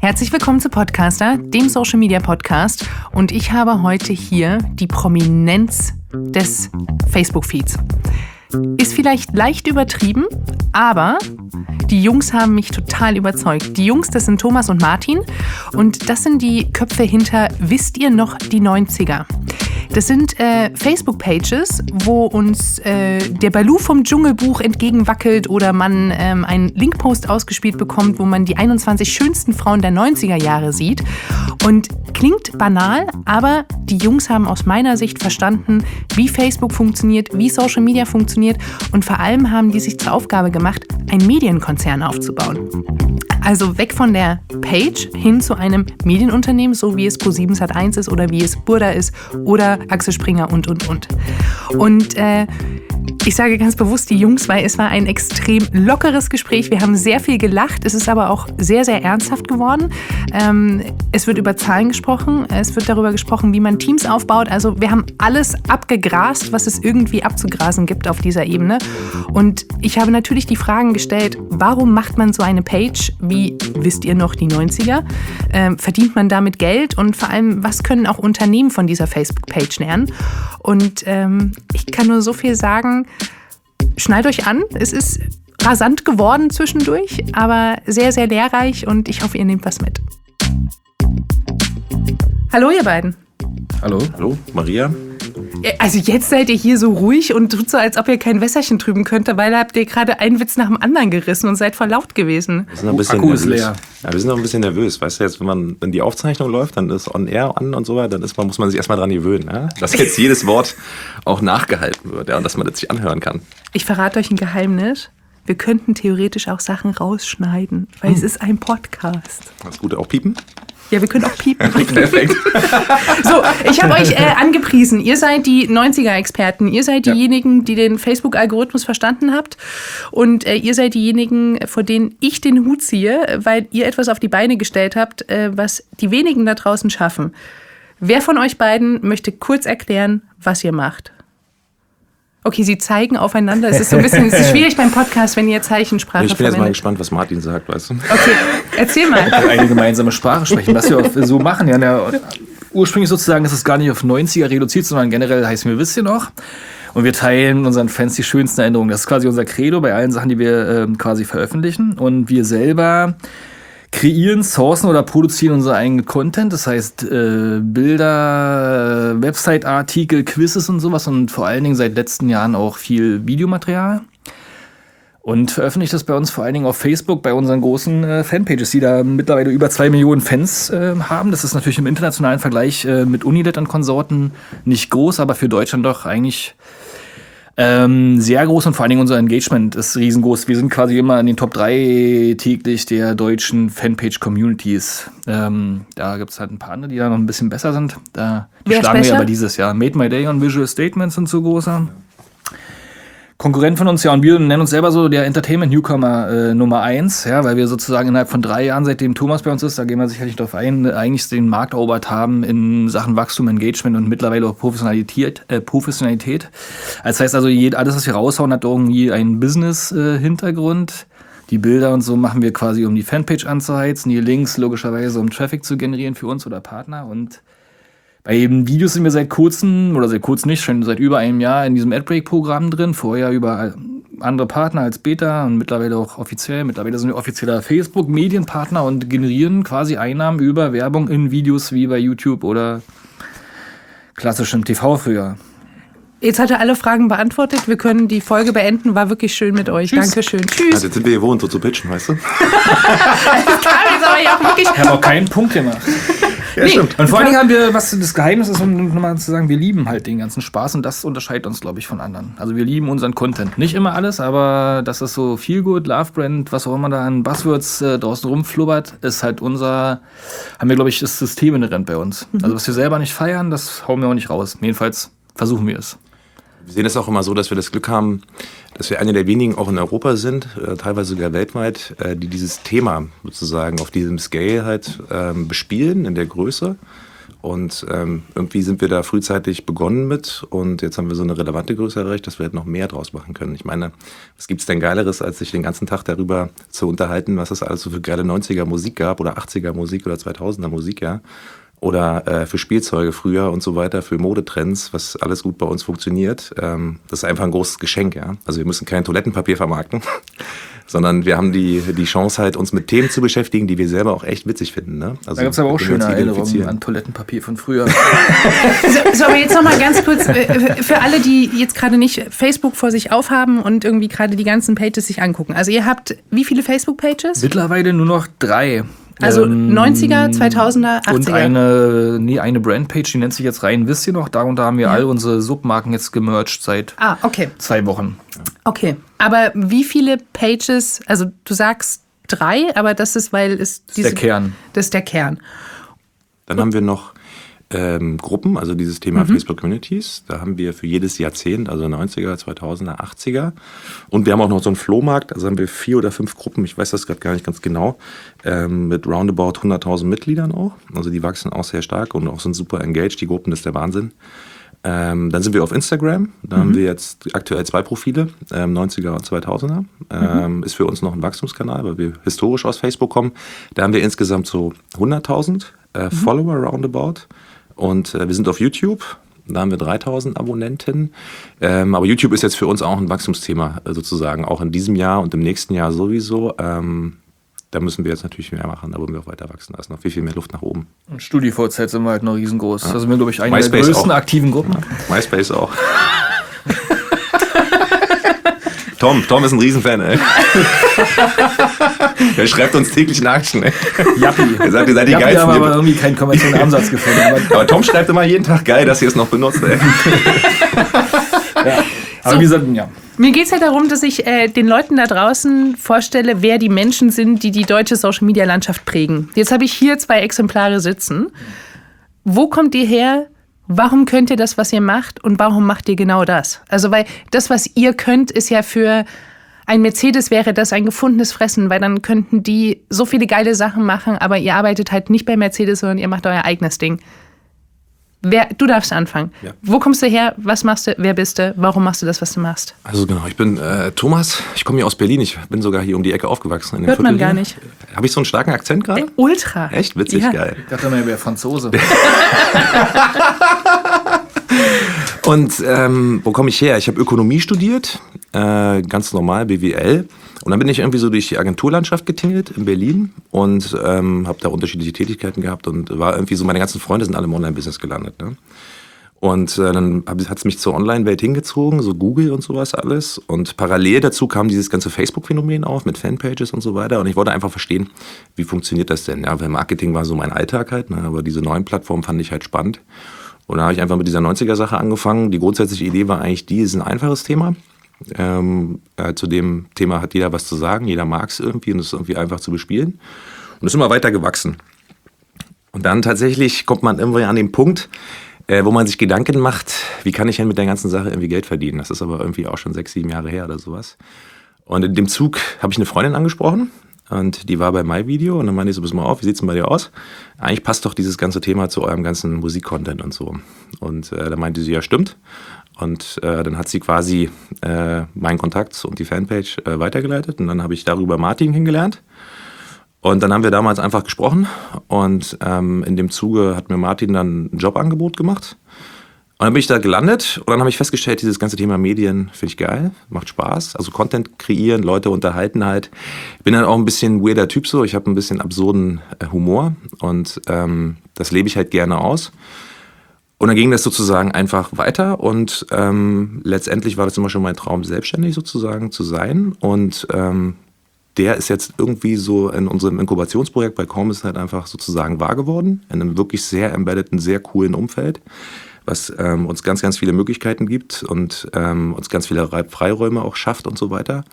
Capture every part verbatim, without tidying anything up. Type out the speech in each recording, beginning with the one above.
Herzlich willkommen zu Podcaster, dem Social Media Podcast. Und ich habe heute hier die Prominenz des Facebook-Feeds. Ist vielleicht leicht übertrieben, aber die Jungs haben mich total überzeugt. Die Jungs, das sind Thomas und Martin und das sind die Köpfe hinter Wisst ihr noch die neunziger? Das sind äh, Facebook-Pages, wo uns äh, der Baloo vom Dschungelbuch entgegenwackelt oder man ähm, einen Linkpost ausgespielt bekommt, wo man die einundzwanzig schönsten Frauen der neunziger Jahre sieht. Und klingt banal, aber die Jungs haben aus meiner Sicht verstanden, wie Facebook funktioniert, wie Social Media funktioniert und vor allem haben die sich zur Aufgabe gemacht, einen Medienkonzern aufzubauen. Also weg von der Page hin zu einem Medienunternehmen, so wie es ProSieben Sat eins ist oder wie es Burda ist oder Axel Springer und, und, und. Und äh, ich sage ganz bewusst die Jungs, weil es war ein extrem lockeres Gespräch. Wir haben sehr viel gelacht. Es ist aber auch sehr, sehr ernsthaft geworden. Ähm, es wird über Zahlen gesprochen. Es wird darüber gesprochen, wie man Teams aufbaut. Also wir haben alles abgegrast, was es irgendwie abzugrasen gibt auf dieser Ebene. Und ich habe natürlich die Fragen gestellt, warum macht man so eine Page wie Wisst ihr noch die neunziger? Ähm, verdient man damit Geld? Und vor allem, was können auch Unternehmen von dieser Facebook-Page lernen? Und ähm, ich kann nur so viel sagen, schnallt euch an, es ist rasant geworden zwischendurch, aber sehr, sehr lehrreich und ich hoffe, ihr nehmt was mit. Hallo ihr beiden. Hallo. Hallo, Maria. Also jetzt seid ihr hier so ruhig und tut so, als ob ihr kein Wässerchen trüben könnt, weil habt ihr gerade einen Witz nach dem anderen gerissen und seid voll laut gewesen. Wir sind noch ein bisschen Akku ist nervös. leer. Ja, wir sind noch ein bisschen nervös. Weißt du, jetzt, wenn man, wenn die Aufzeichnung läuft, dann ist on air an und so weiter, dann ist man, muss man sich erstmal dran gewöhnen, ja? Dass jetzt jedes Wort auch nachgehalten wird, ja, und dass man das sich anhören kann. Ich verrate euch ein Geheimnis. Wir könnten theoretisch auch Sachen rausschneiden, weil hm. es ist ein Podcast. Das Gute auch piepen? Ja, wir können auch piepen. Perfekt. So, ich habe euch äh, angepriesen. Ihr seid die neunziger-Experten. Ihr seid Ja. diejenigen, die den Facebook-Algorithmus verstanden habt. Und äh, ihr seid diejenigen, vor denen ich den Hut ziehe, weil ihr etwas auf die Beine gestellt habt, äh, was die wenigen da draußen schaffen. Wer von euch beiden möchte kurz erklären, was ihr macht? Okay, sie zeigen aufeinander. Es ist so ein bisschen es ist schwierig beim Podcast, wenn ihr Zeichensprache Ich bin jetzt mal verwendet. gespannt, was Martin sagt, weißt du? Okay, erzähl mal. Eine gemeinsame Sprache sprechen, was wir auch so machen. Ja, na, ursprünglich sozusagen ist es gar nicht auf neunziger reduziert, sondern generell heißen wir Wisst ihr noch? Und wir teilen unseren Fans die schönsten Erinnerungen. Das ist quasi unser Credo bei allen Sachen, die wir ähm, quasi veröffentlichen. Und wir selber kreieren, sourcen oder produzieren unseren eigenen Content. Das heißt äh, Bilder, Website-Artikel, Quizzes und sowas. Und vor allen Dingen seit letzten Jahren auch viel Videomaterial. Und veröffentlicht das bei uns vor allen Dingen auf Facebook, bei unseren großen äh, Fanpages, die da mittlerweile über zwei Millionen Fans äh, haben. Das ist natürlich im internationalen Vergleich äh, mit Unilet und Konsorten nicht groß, aber für Deutschland doch eigentlich ähm, sehr groß. Und vor allen Dingen unser Engagement ist riesengroß. Wir sind quasi immer in den Top drei täglich der deutschen Fanpage-Communities. Ähm, da gibt es halt ein paar andere, die da noch ein bisschen besser sind. Da die Wer ist schlagen wir besser? aber dieses Jahr. Made My Day und Visual Statements sind so großer Konkurrent von uns, ja, und wir nennen uns selber so der Entertainment-Newcomer äh, Nummer eins, ja, weil wir sozusagen innerhalb von drei Jahren, seitdem Thomas bei uns ist, da gehen wir sicherlich darauf ein, eigentlich den Markt erobert haben in Sachen Wachstum, Engagement und mittlerweile auch Professionalität. Äh, Professionalität. Das heißt also, jed- alles, was wir raushauen, hat irgendwie einen Business-Hintergrund. Die Bilder und so machen wir quasi, um die Fanpage anzuheizen, die Links logischerweise, um Traffic zu generieren für uns oder Partner. Und bei den Videos sind wir seit kurzem, oder seit kurzem nicht, schon seit über einem Jahr in diesem Adbreak-Programm drin. Vorher über andere Partner als Beta und mittlerweile auch offiziell. Mittlerweile sind wir offizieller Facebook-Medienpartner und generieren quasi Einnahmen über Werbung in Videos wie bei YouTube oder klassischem T V früher. Jetzt hat er alle Fragen beantwortet. Wir können die Folge beenden. War wirklich schön mit euch. Tschüss. Dankeschön. Tschüss. Also jetzt sind wir gewohnt, so zu pitchen, weißt du? Das kam jetzt aber ja auch wirklich. Wir haben auch keinen Punkt gemacht. Ja, stimmt. Und vor allen Dingen haben wir, was das Geheimnis ist, um nochmal zu sagen, wir lieben halt den ganzen Spaß und das unterscheidet uns, glaube ich, von anderen. Also wir lieben unseren Content. Nicht immer alles, aber das ist so Feel Good, Love Brand, was auch immer da an Buzzwords äh, draußen rumflubbert, ist halt unser, haben wir, glaube ich, das System inhärent bei uns. Mhm. Also was wir selber nicht feiern, das hauen wir auch nicht raus. Jedenfalls versuchen wir es. Wir sehen es auch immer so, dass wir das Glück haben, dass wir eine der wenigen auch in Europa sind, äh, teilweise sogar weltweit, äh, die dieses Thema sozusagen auf diesem Scale halt ähm, bespielen, in der Größe Und ähm, irgendwie sind wir da frühzeitig begonnen mit und jetzt haben wir so eine relevante Größe erreicht, dass wir halt noch mehr draus machen können. Ich meine, was gibt's denn Geileres, als sich den ganzen Tag darüber zu unterhalten, was es alles so für geile neunziger Musik gab oder achtziger Musik oder zweitausender Musik, ja. Oder äh, für Spielzeuge früher und so weiter, für Modetrends, was alles gut bei uns funktioniert. Ähm, das ist einfach ein großes Geschenk, ja. Also wir müssen kein Toilettenpapier vermarkten, sondern wir haben die, die Chance halt, uns mit Themen zu beschäftigen, die wir selber auch echt witzig finden. Ne? Also, da gibt es aber auch schöne Erinnerungen an Toilettenpapier von früher. so, so, aber jetzt nochmal ganz kurz, für alle, die jetzt gerade nicht Facebook vor sich aufhaben und irgendwie gerade die ganzen Pages sich angucken. Also ihr habt wie viele Facebook-Pages? Mittlerweile nur noch drei. Also neunziger, zweitausender, achtziger. Und eine, nee, eine Brandpage, die nennt sich jetzt rein, wisst ihr noch? Darunter haben wir ja. all unsere Submarken jetzt gemerged seit ah, okay. zwei Wochen. Okay, aber wie viele Pages, also du sagst drei, aber das ist, weil es diese... Das ist der Kern. Das ist der Kern. Dann haben wir noch ähm, Gruppen, also dieses Thema mhm. Facebook Communities. Da haben wir für jedes Jahrzehnt, also neunziger, zweitausender, achtziger. Und wir haben auch noch so einen Flohmarkt, also haben wir vier oder fünf Gruppen, ich weiß das gerade gar nicht ganz genau, ähm, mit roundabout hunderttausend Mitgliedern auch. Also die wachsen auch sehr stark und auch sind super engaged, die Gruppen, das ist der Wahnsinn. Ähm, dann sind wir auf Instagram, da mhm. haben wir jetzt aktuell zwei Profile, ähm, neunziger und zweitausender. Ähm, mhm. Ist für uns noch ein Wachstumskanal, weil wir historisch aus Facebook kommen. Da haben wir insgesamt so hunderttausend äh, mhm. Follower roundabout. Und äh, wir sind auf YouTube, da haben wir dreitausend Abonnenten. Ähm, aber YouTube ist jetzt für uns auch ein Wachstumsthema, äh, sozusagen, auch in diesem Jahr und im nächsten Jahr sowieso. Ähm, da müssen wir jetzt natürlich mehr machen, da wollen wir auch weiter wachsen. Da ist noch viel, viel mehr Luft nach oben. Und StudiVZ sind wir halt noch riesengroß. Ja. Da sind wir, glaube ich, eine MySpace der größten auch. aktiven Gruppen. Ja. MySpace auch. Tom, Tom ist ein Riesenfan, ey. Der schreibt uns täglich Nachrichten, ey. Jappi. Er sagt, ihr seid die Jappi Geilsten. haben aber irgendwie keinen kommerziellen Ansatz gefunden. Aber, aber Tom schreibt immer jeden Tag, geil, dass ihr es noch benutzt, ey. Ja. Aber so, wie gesagt, ja. Mir geht es ja darum, dass ich äh, den Leuten da draußen vorstelle, wer die Menschen sind, die die deutsche Social-Media-Landschaft prägen. Jetzt habe ich hier zwei Exemplare sitzen. Wo kommt ihr her? Warum könnt ihr das, was ihr macht? Und warum macht ihr genau das? Also, weil das, was ihr könnt, ist ja für ein Mercedes wäre das ein gefundenes Fressen, weil dann könnten die so viele geile Sachen machen, aber ihr arbeitet halt nicht bei Mercedes, sondern ihr macht euer eigenes Ding. Wer, du darfst anfangen. Ja. Wo kommst du her? Was machst du? Wer bist du? Warum machst du das, was du machst? Also genau, ich bin äh, Thomas. Ich komme hier aus Berlin. Ich bin sogar hier um die Ecke aufgewachsen. In dem Hört man Viertel gar hier. nicht. Habe ich so einen starken Akzent gerade? Äh, ultra. Echt? Witzig, ja. Geil. Ich dachte mal, er wäre Franzose. Und ähm, wo komme ich her? Ich habe Ökonomie studiert, äh, ganz normal, B W L. Und dann bin ich irgendwie so durch die Agenturlandschaft getingelt in Berlin und ähm, habe da unterschiedliche Tätigkeiten gehabt und war irgendwie so, meine ganzen Freunde sind alle im Online-Business gelandet. Ne? Und äh, dann hat es mich zur Online-Welt hingezogen, so Google und sowas alles. Und parallel dazu kam dieses ganze Facebook-Phänomen auf mit Fanpages und so weiter. Und ich wollte einfach verstehen, wie funktioniert das denn? Ja, weil Marketing war so mein Alltag halt, ne? Aber diese neuen Plattformen fand ich halt spannend. Und da habe ich einfach mit dieser neunziger-Sache angefangen. Die grundsätzliche Idee war eigentlich die, es ist ein einfaches Thema. Ähm, äh, zu dem Thema hat jeder was zu sagen, jeder mag es irgendwie und es ist irgendwie einfach zu bespielen. Und es ist immer weiter gewachsen. Und dann tatsächlich kommt man irgendwie an den Punkt, äh, wo man sich Gedanken macht, wie kann ich denn mit der ganzen Sache irgendwie Geld verdienen? Das ist aber irgendwie auch schon sechs, sieben Jahre her oder sowas. Und in dem Zug habe ich eine Freundin angesprochen und die war bei MyVideo und dann meinte ich so, pass mal auf, wie sieht's denn bei dir aus? Eigentlich passt doch dieses ganze Thema zu eurem ganzen Musikcontent und so. Und äh, da meinte sie, ja stimmt. Und äh, dann hat sie quasi äh, meinen Kontakt und die Fanpage äh, weitergeleitet. Und dann habe ich darüber Martin kennengelernt. Und dann haben wir damals einfach gesprochen. Und ähm, in dem Zuge hat mir Martin dann ein Jobangebot gemacht. Und dann bin ich da gelandet. Und dann habe ich festgestellt, dieses ganze Thema Medien finde ich geil. Macht Spaß. Also Content kreieren, Leute unterhalten halt. Ich bin halt auch ein bisschen weirder Typ so. Ich habe ein bisschen absurden äh, Humor. Und ähm, das lebe ich halt gerne aus. Und dann ging das sozusagen einfach weiter und ähm, letztendlich war das immer schon mein Traum, selbstständig sozusagen zu sein. Und ähm, der ist jetzt irgendwie so in unserem Inkubationsprojekt bei Commerce halt einfach sozusagen wahr geworden. In einem wirklich sehr embeddeden, sehr coolen Umfeld, was ähm, uns ganz, ganz viele Möglichkeiten gibt und ähm, uns ganz viele Freiräume auch schafft und so weiter.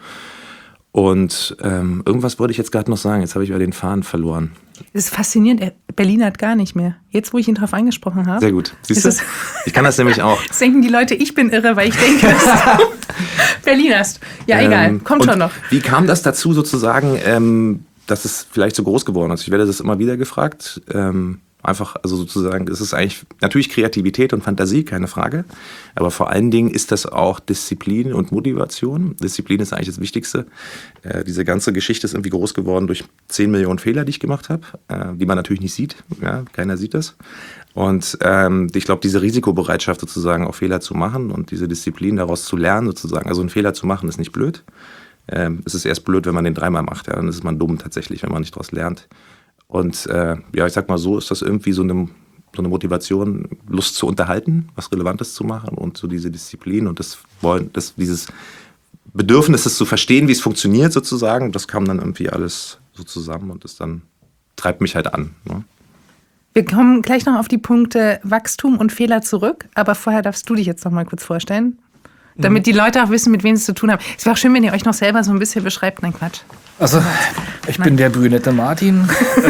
Und ähm, irgendwas wollte ich jetzt gerade noch sagen, jetzt habe ich über den Faden verloren. Das ist faszinierend, Berlin hat gar nicht mehr. Jetzt, wo ich ihn drauf angesprochen habe. Sehr gut, siehst du? Ich kann das nämlich auch. Jetzt denken die Leute, ich bin irre, weil ich denke, dass du Berlin hast. Ja, ähm, egal, kommt schon noch. Wie kam das dazu sozusagen, ähm, dass es vielleicht so groß geworden ist? Ich werde das immer wieder gefragt. Ähm, Einfach, also sozusagen, es ist eigentlich natürlich Kreativität und Fantasie, keine Frage. Aber vor allen Dingen ist das auch Disziplin und Motivation. Disziplin ist eigentlich das Wichtigste. Äh, diese ganze Geschichte ist irgendwie groß geworden durch zehn Millionen Fehler, die ich gemacht habe, äh, die man natürlich nicht sieht. Ja, keiner sieht das. Und ähm, ich glaube, diese Risikobereitschaft sozusagen auch Fehler zu machen und diese Disziplin daraus zu lernen sozusagen. Also einen Fehler zu machen ist nicht blöd. Ähm, es ist erst blöd, wenn man den dreimal macht. Ja, dann ist man dumm tatsächlich, wenn man nicht daraus lernt. Und äh, ja, ich sag mal so, ist das irgendwie so eine, so eine Motivation, Lust zu unterhalten, was Relevantes zu machen und so diese Disziplin und das Wollen, das, dieses Bedürfnis, das zu verstehen, wie es funktioniert sozusagen, das kam dann irgendwie alles so zusammen und das dann treibt mich halt an. Ne? Wir kommen gleich noch auf die Punkte Wachstum und Fehler zurück, aber vorher darfst du dich jetzt noch mal kurz vorstellen, damit die Leute auch wissen, mit wem sie es zu tun haben. Es wäre auch schön, wenn ihr euch noch selber so ein bisschen beschreibt. Nein, Quatsch. Also, ich Nein. bin der brünette Martin.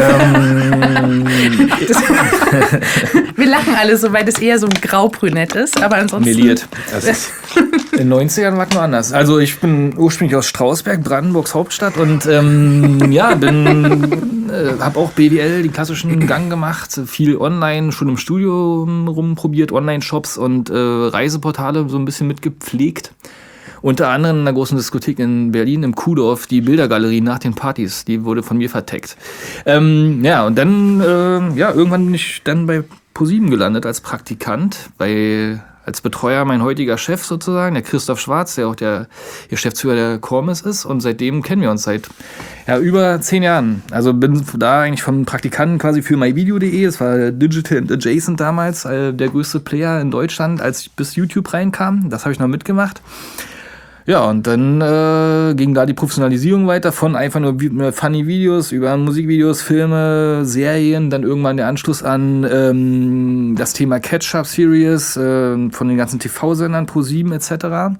ähm, das, wir lachen alle so, weil das eher so ein grau-brünett ist, aber ansonsten... Meliert. In den neunzigern war es nur anders. Also ich bin ursprünglich aus Strausberg, Brandenburgs Hauptstadt und ähm, ja, bin, äh, habe auch B W L, die klassischen Gang gemacht, viel online, schon im Studio rumprobiert, Online-Shops und äh, Reiseportale so ein bisschen mitgepflegt. Unter anderem in einer großen Diskothek in Berlin, im Kuhdorf, die Bildergalerie nach den Partys, die wurde von mir verteckt. Ähm, ja, und dann, äh, ja, irgendwann bin ich dann bei ProSieben gelandet als Praktikant, bei, als Betreuer mein heutiger Chef sozusagen, der Christoph Schwarz, der auch der Geschäftsführer der Cormis ist. Und seitdem kennen wir uns seit ja, über zehn Jahren. Also bin da eigentlich vom Praktikanten quasi für myvideo punkt de, das war Digital and Adjacent damals, äh, der größte Player in Deutschland, als ich bis YouTube reinkam. Das habe ich noch mitgemacht. Ja, und dann äh, ging da die Professionalisierung weiter von einfach nur funny Videos über Musikvideos, Filme, Serien, dann irgendwann der Anschluss an ähm, das Thema Catch-Up-Series äh, von den ganzen T V-Sendern, ProSieben et cetera.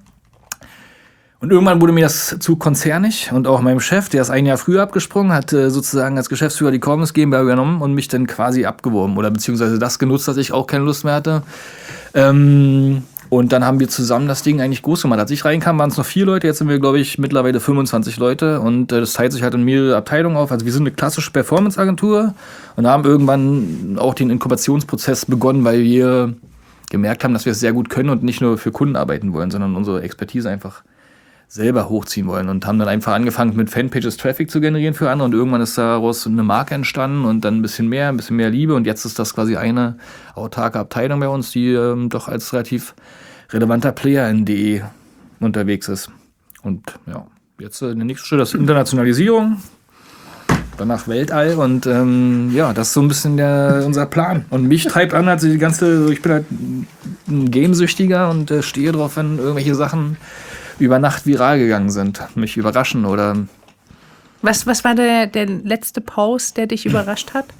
Und irgendwann wurde mir das zu konzernig und auch meinem Chef, der ist ein Jahr früher abgesprungen, hat äh, sozusagen als Geschäftsführer die Cormis GmbH übernommen und mich dann quasi abgeworben oder beziehungsweise das genutzt, dass ich auch keine Lust mehr hatte. Ähm... Und dann haben wir zusammen das Ding eigentlich groß gemacht. Als ich reinkam, waren es noch vier Leute. Jetzt sind wir, glaube ich, mittlerweile fünfundzwanzig Leute. Und äh, das teilt sich halt in mehrere Abteilungen auf. Also wir sind eine klassische Performance-Agentur und haben irgendwann auch den Inkubationsprozess begonnen, weil wir gemerkt haben, dass wir es sehr gut können und nicht nur für Kunden arbeiten wollen, sondern unsere Expertise einfach selber hochziehen wollen. Und haben dann einfach angefangen, mit Fanpages Traffic zu generieren für andere. Und irgendwann ist daraus eine Marke entstanden und dann ein bisschen mehr, ein bisschen mehr Liebe. Und jetzt ist das quasi eine autarke Abteilung bei uns, die ähm, doch als relativ relevanter Player in D E unterwegs ist. Und ja, jetzt äh, der nächste Schritt ist Internationalisierung, danach Weltall und ähm, ja, das ist so ein bisschen der, unser Plan. Und mich treibt an, also die ganze, ich bin halt ein Gamesüchtiger und äh, stehe drauf, wenn irgendwelche Sachen über Nacht viral gegangen sind, mich überraschen oder... Was, was war der, der letzte Post, der dich überrascht hat?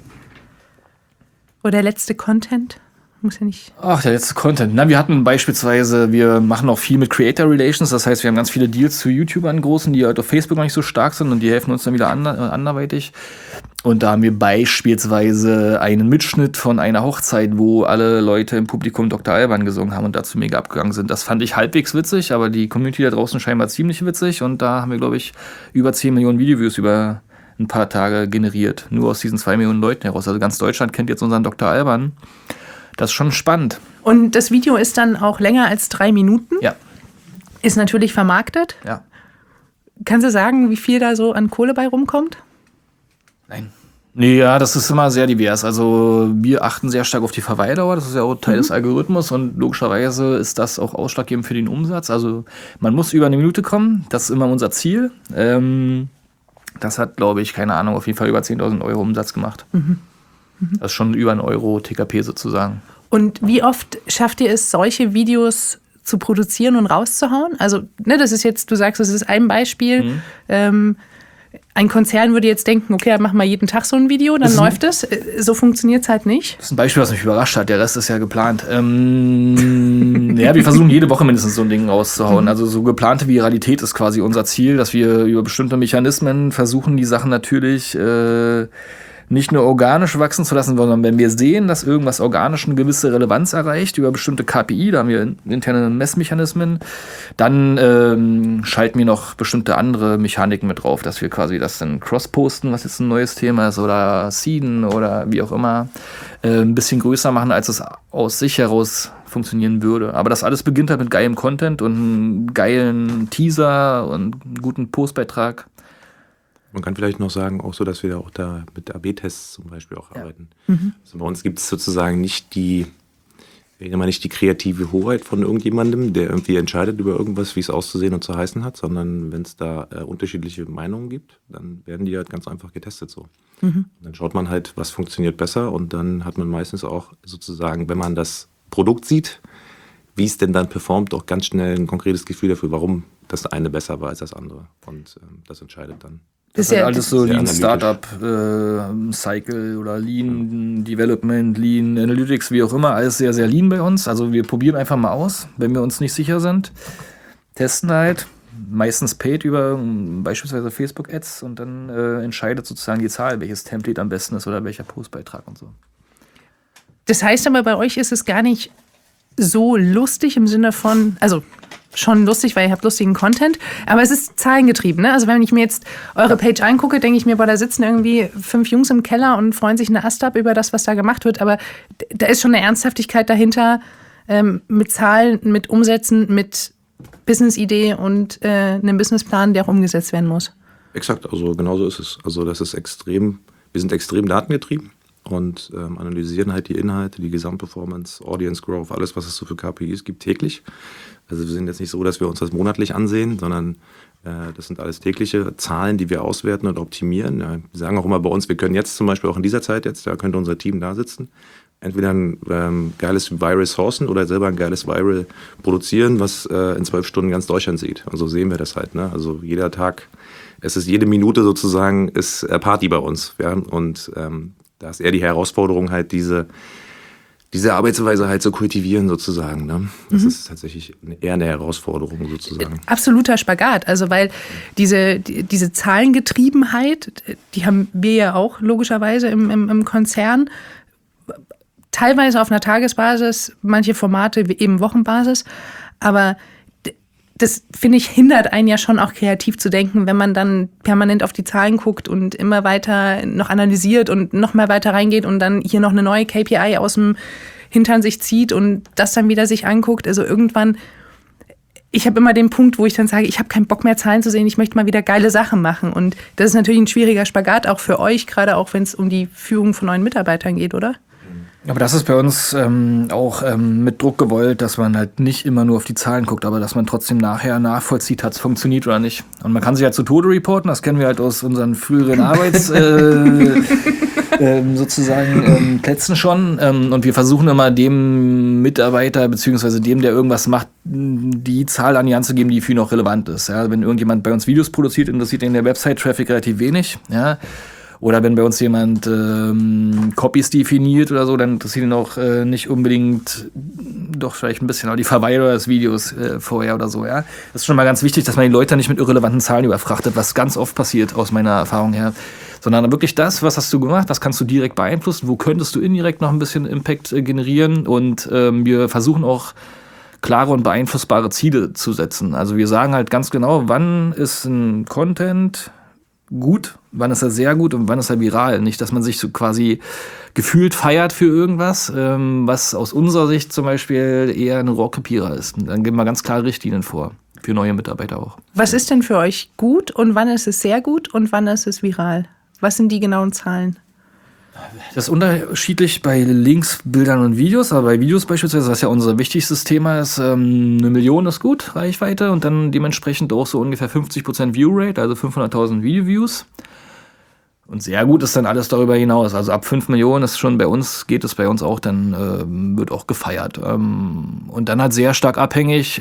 Oder der letzte Content? Muss ja nicht. Ach, der letzte Content. Na, wir hatten beispielsweise, wir machen auch viel mit Creator Relations, das heißt, wir haben ganz viele Deals zu YouTubern großen, die halt auf Facebook noch nicht so stark sind und die helfen uns dann wieder ander- anderweitig. Und da haben wir beispielsweise einen Mitschnitt von einer Hochzeit, wo alle Leute im Publikum Doktor Alban gesungen haben und dazu mega abgegangen sind. Das fand ich halbwegs witzig, aber die Community da draußen scheinbar ziemlich witzig und da haben wir, glaube ich, über zehn Millionen Videoviews über ein paar Tage generiert. Nur aus diesen zwei Millionen Leuten heraus. Also ganz Deutschland kennt jetzt unseren Doktor Alban. Das ist schon spannend. Und das Video ist dann auch länger als drei Minuten? Ja. Ist natürlich vermarktet? Ja. Kannst du sagen, wie viel da so an Kohle bei rumkommt? Nein. Nee, ja, das ist immer sehr divers. Also wir achten sehr stark auf die Verweildauer. Das ist ja auch Teil mhm. des Algorithmus und logischerweise ist das auch ausschlaggebend für den Umsatz. Also man muss über eine Minute kommen. Das ist immer unser Ziel. Ähm, das hat, glaube ich, keine Ahnung, auf jeden Fall über zehntausend Euro Umsatz gemacht. Mhm. Das ist schon über ein Euro T K P sozusagen. Und wie oft schafft ihr es, solche Videos zu produzieren und rauszuhauen? Also, ne, das ist jetzt, du sagst, das ist ein Beispiel. Mhm. Ähm, ein Konzern würde jetzt denken, okay, dann machen wir jeden Tag so ein Video, dann läuft es. So funktioniert es halt nicht. Das ist ein Beispiel, was mich überrascht hat. Der Rest ist ja geplant. Ähm, ja, wir versuchen jede Woche mindestens so ein Ding rauszuhauen. Mhm. Also so geplante Viralität ist quasi unser Ziel, dass wir über bestimmte Mechanismen versuchen, die Sachen natürlich... Äh, nicht nur organisch wachsen zu lassen, sondern wenn wir sehen, dass irgendwas organisch eine gewisse Relevanz erreicht über bestimmte K P I, da haben wir interne Messmechanismen, dann ähm, schalten wir noch bestimmte andere Mechaniken mit drauf, dass wir quasi das dann cross-posten, was jetzt ein neues Thema ist, oder seeden oder wie auch immer, äh, ein bisschen größer machen, als es aus sich heraus funktionieren würde. Aber das alles beginnt halt mit geilem Content und einem geilen Teaser und einem guten Postbeitrag. Man kann vielleicht noch sagen, auch so, dass wir da auch da mit A B Tests zum Beispiel auch Ja. arbeiten. Mhm. Also bei uns gibt es sozusagen nicht die, ich nenne mal nicht die kreative Hoheit von irgendjemandem, der irgendwie entscheidet über irgendwas, wie es auszusehen und zu heißen hat, sondern wenn es da äh, unterschiedliche Meinungen gibt, dann werden die halt ganz einfach getestet so. Mhm. Dann schaut man halt, was funktioniert besser und dann hat man meistens auch sozusagen, wenn man das Produkt sieht, wie es denn dann performt, auch ganz schnell ein konkretes Gefühl dafür, warum das eine besser war als das andere. Und ähm, das entscheidet dann. Das Ist ist halt ja- alles so sehr Lean analytisch. Startup äh, Cycle oder Lean Development, Lean Analytics, wie auch immer, alles sehr, sehr lean bei uns. Also wir probieren einfach mal aus, wenn wir uns nicht sicher sind. Testen halt, meistens paid über m, beispielsweise Facebook-Ads und dann äh, entscheidet sozusagen die Zahl, welches Template am besten ist oder welcher Postbeitrag und so. Das heißt aber, bei euch ist es gar nicht so lustig im Sinne von, also schon lustig, weil ihr habt lustigen Content, aber es ist zahlengetrieben. Ne? Also wenn ich mir jetzt eure Page angucke, denke ich mir, boah, da sitzen irgendwie fünf Jungs im Keller und freuen sich eine Ast ab über das, was da gemacht wird. Aber d- da ist schon eine Ernsthaftigkeit dahinter, ähm, mit Zahlen, mit Umsätzen, mit Business-Idee und äh, einem Businessplan, der auch umgesetzt werden muss. Exakt, also genau so ist es. Also das ist extrem, wir sind extrem datengetrieben und ähm, analysieren halt die Inhalte, die Gesamtperformance, Audience Growth, alles, was es so für K P Is gibt, täglich. Also wir sind jetzt nicht so, dass wir uns das monatlich ansehen, sondern äh, das sind alles tägliche Zahlen, die wir auswerten und optimieren. Ja, wir sagen auch immer bei uns, wir können jetzt zum Beispiel auch in dieser Zeit jetzt, da könnte unser Team da sitzen, entweder ein ähm, geiles Viral sourcen oder selber ein geiles Viral produzieren, was äh, in zwölf Stunden ganz Deutschland sieht. Und so sehen wir das halt. Ne? Also jeder Tag, es ist jede Minute sozusagen, ist äh, Party bei uns. Ja? Und ähm, da ist eher die Herausforderung halt, diese, diese Arbeitsweise halt zu kultivieren sozusagen. Ne? Das mhm. ist tatsächlich eher eine Herausforderung sozusagen. Absoluter Spagat, also weil diese, die, diese Zahlengetriebenheit, die haben wir ja auch logischerweise im, im, im Konzern, teilweise auf einer Tagesbasis, manche Formate eben Wochenbasis, aber das, finde ich, hindert einen ja schon auch kreativ zu denken, wenn man dann permanent auf die Zahlen guckt und immer weiter noch analysiert und noch mal weiter reingeht und dann hier noch eine neue K P I aus dem Hintern sich zieht und das dann wieder sich anguckt. Also irgendwann, ich habe immer den Punkt, wo ich dann sage, ich habe keinen Bock mehr Zahlen zu sehen, ich möchte mal wieder geile Sachen machen. Und das ist natürlich ein schwieriger Spagat auch für euch, gerade auch wenn es um die Führung von neuen Mitarbeitern geht, oder? Aber das ist bei uns ähm, auch ähm, mit Druck gewollt, dass man halt nicht immer nur auf die Zahlen guckt, aber dass man trotzdem nachher nachvollzieht, hat es funktioniert oder nicht. Und man kann sich halt zu Tode reporten, das kennen wir halt aus unseren früheren Arbeits äh, ähm, sozusagen ähm, Plätzen schon. Ähm, und wir versuchen immer dem Mitarbeiter beziehungsweise dem, der irgendwas macht, die Zahl an die Hand zu geben, die für ihn noch relevant ist. Ja? Wenn irgendjemand bei uns Videos produziert, interessiert ihn der Website-Traffic relativ wenig. Ja? Oder wenn bei uns jemand ähm, Copies definiert oder so, dann interessiert ihn auch äh, nicht unbedingt, doch vielleicht ein bisschen auch die Verweilung des Videos äh, vorher oder so, ja. Das ist schon mal ganz wichtig, dass man die Leute nicht mit irrelevanten Zahlen überfrachtet, was ganz oft passiert aus meiner Erfahrung her. Sondern wirklich das, was hast du gemacht, was kannst du direkt beeinflussen, wo könntest du indirekt noch ein bisschen Impact äh, generieren. Und ähm, wir versuchen auch klare und beeinflussbare Ziele zu setzen. Also wir sagen halt ganz genau, wann ist ein Content gut, wann ist er sehr gut und wann ist er viral. Nicht, dass man sich so quasi gefühlt feiert für irgendwas, ähm, was aus unserer Sicht zum Beispiel eher ein Rohrkrepierer ist. Und dann geben wir ganz klare Richtlinien vor, für neue Mitarbeiter auch. Was ist denn für euch gut und wann ist es sehr gut und wann ist es viral? Was sind die genauen Zahlen? Das ist unterschiedlich bei Links, Bildern und Videos, aber bei Videos beispielsweise, was ja unser wichtigstes Thema ist, ähm, eine Million ist gut, Reichweite, und dann dementsprechend auch so ungefähr fünfzig Prozent Viewrate, also fünfhunderttausend Video-Views. Und sehr gut ist dann alles darüber hinaus. Also ab fünf Millionen ist schon bei uns, geht es bei uns auch, dann ähm, wird auch gefeiert. Ähm, und dann halt sehr stark abhängig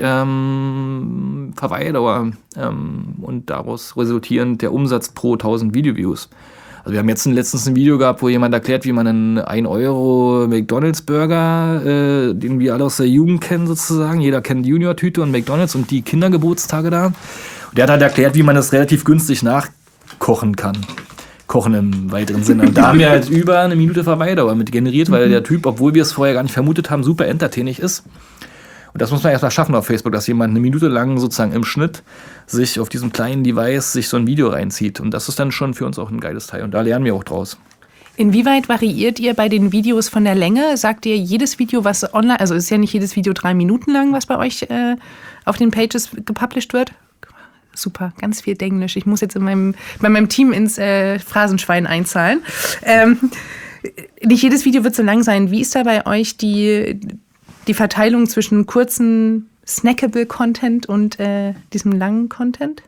ähm, Verweildauer ähm, und daraus resultierend der Umsatz pro tausend Video-Views. Also wir haben jetzt letztens ein Video gehabt, wo jemand erklärt, wie man einen ein Euro McDonalds-Burger, äh, den wir alle aus der Jugend kennen sozusagen, jeder kennt Junior-Tüte und McDonalds und die Kindergeburtstage da. Und der hat halt erklärt, wie man das relativ günstig nachkochen kann. kochen im weiteren Sinne. Und da haben wir halt über eine Minute Verweildauer mit generiert, weil der Typ, obwohl wir es vorher gar nicht vermutet haben, super entertaining ist. Und das muss man erstmal schaffen auf Facebook, dass jemand eine Minute lang sozusagen im Schnitt sich auf diesem kleinen Device sich so ein Video reinzieht. Und das ist dann schon für uns auch ein geiles Teil. Und da lernen wir auch draus. Inwieweit variiert ihr bei den Videos von der Länge? Sagt ihr, jedes Video, was online, also ist ja nicht jedes Video drei Minuten lang, was bei euch äh, auf den Pages gepublished wird? Super, ganz viel Denglisch. Ich muss jetzt in meinem, bei meinem Team ins äh, Phrasenschwein einzahlen. Ähm, nicht jedes Video wird so lang sein. Wie ist da bei euch die, die Verteilung zwischen kurzen snackable Content und äh, diesem langen Content?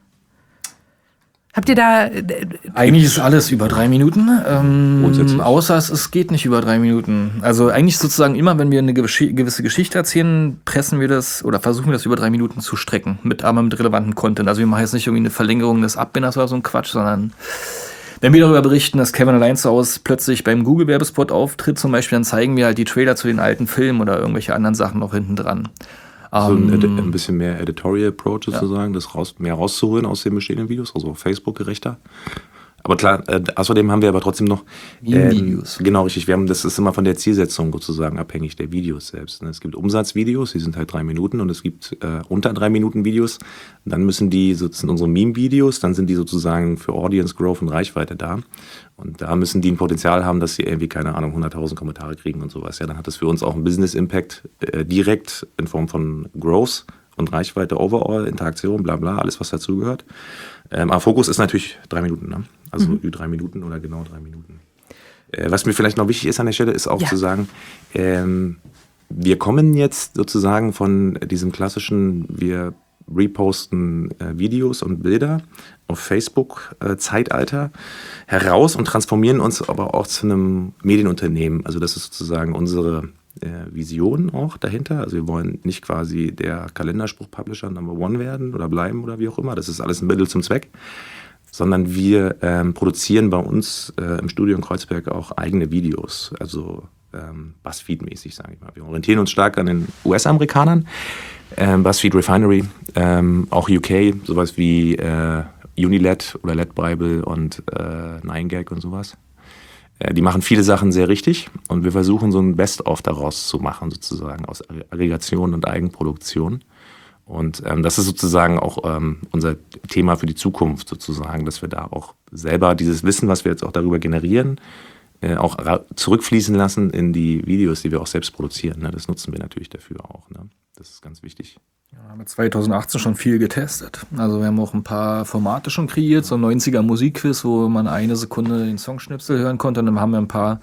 Habt ihr da... Äh, eigentlich ist alles über drei Minuten, ähm, außer es, es geht nicht über drei Minuten. Also eigentlich sozusagen immer, wenn wir eine gewisse Geschichte erzählen, pressen wir das oder versuchen wir das über drei Minuten zu strecken, mit, aber mit relevantem Content. Also wir machen jetzt nicht irgendwie eine Verlängerung des Abbinders oder so ein Quatsch, sondern wenn wir darüber berichten, dass Kevin allein zu Hause plötzlich beim Google-Werbespot auftritt zum Beispiel, dann zeigen wir halt die Trailer zu den alten Filmen oder irgendwelche anderen Sachen noch hinten dran. So ein, um, ein bisschen mehr Editorial Approach sozusagen, ja. das raus, mehr rauszuholen aus den bestehenden Videos, also auf Facebook gerechter. Aber klar, äh, außerdem haben wir aber trotzdem noch ähm, Videos. Genau, richtig. Wir haben, das ist immer von der Zielsetzung sozusagen abhängig der Videos selbst. Ne? Es gibt Umsatzvideos, die sind halt drei Minuten und es gibt äh, unter drei Minuten Videos. Dann müssen die, das sind unsere Meme-Videos, dann sind die sozusagen für Audience Growth und Reichweite da. Und da müssen die ein Potenzial haben, dass sie irgendwie, keine Ahnung, hunderttausend Kommentare kriegen und sowas. Ja, dann hat das für uns auch einen Business Impact äh, direkt in Form von Growth und Reichweite, Overall, Interaktion, bla bla, alles was dazugehört. Ähm, aber Fokus ist natürlich drei Minuten, ne? Also mhm. drei Minuten oder genau drei Minuten. Äh, was mir vielleicht noch wichtig ist an der Stelle, ist auch ja. zu sagen, ähm, wir kommen jetzt sozusagen von diesem klassischen, wir reposten äh, Videos und Bilder auf Facebook äh, Zeitalter heraus und transformieren uns aber auch zu einem Medienunternehmen. Also das ist sozusagen unsere äh, Vision auch dahinter. Also wir wollen nicht quasi der Kalenderspruch-Publisher Number One werden oder bleiben oder wie auch immer. Das ist alles ein Mittel zum Zweck. Sondern wir ähm, produzieren bei uns äh, im Studio in Kreuzberg auch eigene Videos. Also ähm, Buzzfeed-mäßig, sage ich mal. Wir orientieren uns stark an den U S-Amerikanern. Ähm, Buzzfeed Refinery, ähm, auch U K, sowas wie äh, Unilet oder Let Bible und äh, nine gag und sowas. Äh, die machen viele Sachen sehr richtig und wir versuchen so ein Best-of daraus zu machen, sozusagen aus Aggregation und Eigenproduktion. Und ähm, das ist sozusagen auch ähm, unser Thema für die Zukunft sozusagen, dass wir da auch selber dieses Wissen, was wir jetzt auch darüber generieren, äh, auch ra- zurückfließen lassen in die Videos, die wir auch selbst produzieren. Ne? Das nutzen wir natürlich dafür auch. Ne? Das ist ganz wichtig. Ja, wir haben zwanzig achtzehn schon viel getestet. Also wir haben auch ein paar Formate schon kreiert, so ein neunziger Musikquiz, wo man eine Sekunde den Songschnipsel hören konnte. Und dann haben wir ein paar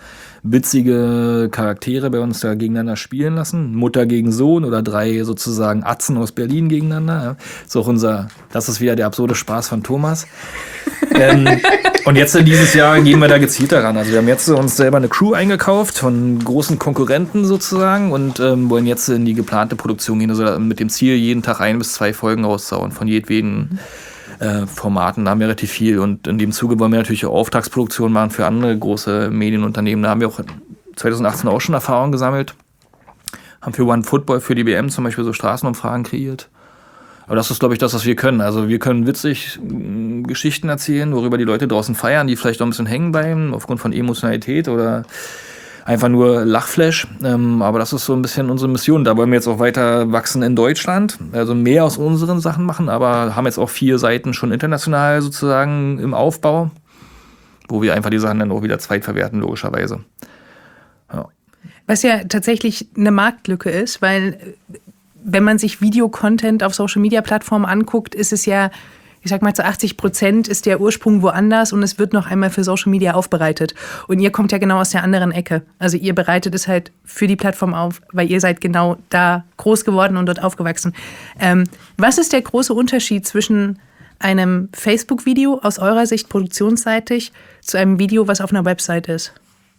witzige Charaktere bei uns da gegeneinander spielen lassen. Mutter gegen Sohn oder drei sozusagen Atzen aus Berlin gegeneinander. Ja. Das ist auch unser, das ist wieder der absurde Spaß von Thomas. ähm, und jetzt in dieses Jahr gehen wir da gezielt daran. Also wir haben jetzt uns selber eine Crew eingekauft von großen Konkurrenten sozusagen und ähm, wollen jetzt in die geplante Produktion gehen, also mit dem Ziel, jeden Tag ein bis zwei Folgen rauszuhauen von jedweden äh, Formaten. Da haben wir relativ viel und in dem Zuge wollen wir natürlich auch Auftragsproduktionen machen für andere große Medienunternehmen. Da haben wir auch zwanzig achtzehn auch schon Erfahrung gesammelt. Haben für OneFootball, für die W M zum Beispiel so Straßenumfragen kreiert. Aber das ist, glaube ich, das, was wir können. Also wir können witzig mh, Geschichten erzählen, worüber die Leute draußen feiern, die vielleicht auch ein bisschen hängen bleiben, aufgrund von Emotionalität oder einfach nur Lachflash. Ähm, aber das ist so ein bisschen unsere Mission. Da wollen wir jetzt auch weiter wachsen in Deutschland. Also mehr aus unseren Sachen machen, aber haben jetzt auch vier Seiten schon international sozusagen im Aufbau, wo wir einfach die Sachen dann auch wieder zweitverwerten, logischerweise. Ja. Was ja tatsächlich eine Marktlücke ist, weil wenn man sich Videocontent auf Social-Media-Plattformen anguckt, ist es ja, ich sag mal, zu achtzig Prozent ist der Ursprung woanders und es wird noch einmal für Social Media aufbereitet. Und ihr kommt ja genau aus der anderen Ecke. Also ihr bereitet es halt für die Plattform auf, weil ihr seid genau da groß geworden und dort aufgewachsen. Ähm, was ist der große Unterschied zwischen einem Facebook-Video aus eurer Sicht produktionsseitig zu einem Video, was auf einer Website ist?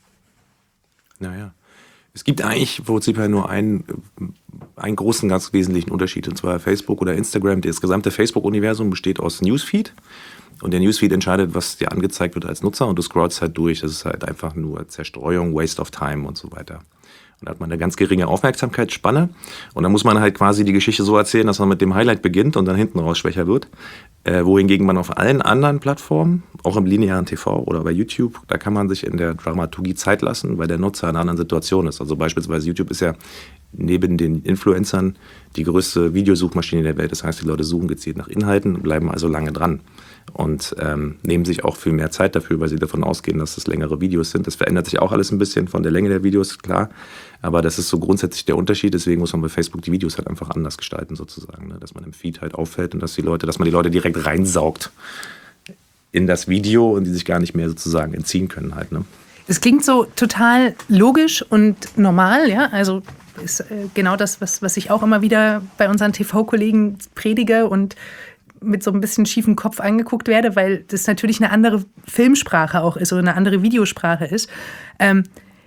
Naja. Es gibt eigentlich im Prinzip nur einen, einen großen, ganz wesentlichen Unterschied, und zwar Facebook oder Instagram. Das gesamte Facebook-Universum besteht aus Newsfeed und der Newsfeed entscheidet, was dir angezeigt wird als Nutzer und du scrollst halt durch. Das ist halt einfach nur Zerstreuung, Waste of Time und so weiter. Dann hat man eine ganz geringe Aufmerksamkeitsspanne und dann muss man halt quasi die Geschichte so erzählen, dass man mit dem Highlight beginnt und dann hinten raus schwächer wird. Äh, wohingegen man auf allen anderen Plattformen, auch im linearen T V oder bei YouTube, da kann man sich in der Dramaturgie Zeit lassen, weil der Nutzer in einer anderen Situation ist. Also beispielsweise YouTube ist ja neben den Influencern die größte Videosuchmaschine der Welt. Das heißt, die Leute suchen gezielt nach Inhalten, bleiben also lange dran und ähm, nehmen sich auch viel mehr Zeit dafür, weil sie davon ausgehen, dass das längere Videos sind. Das verändert sich auch alles ein bisschen von der Länge der Videos, klar. Aber das ist so grundsätzlich der Unterschied. Deswegen muss man bei Facebook die Videos halt einfach anders gestalten sozusagen, ne? Dass man im Feed halt auffällt und dass die Leute, dass man die Leute direkt reinsaugt in das Video und die sich gar nicht mehr sozusagen entziehen können halt, ne? Es klingt so total logisch und normal, ja, also ist äh, genau das, was, was ich auch immer wieder bei unseren T V-Kollegen predige und mit so ein bisschen schiefen Kopf angeguckt werde, weil das natürlich eine andere Filmsprache auch ist oder eine andere Videosprache ist. Ähm,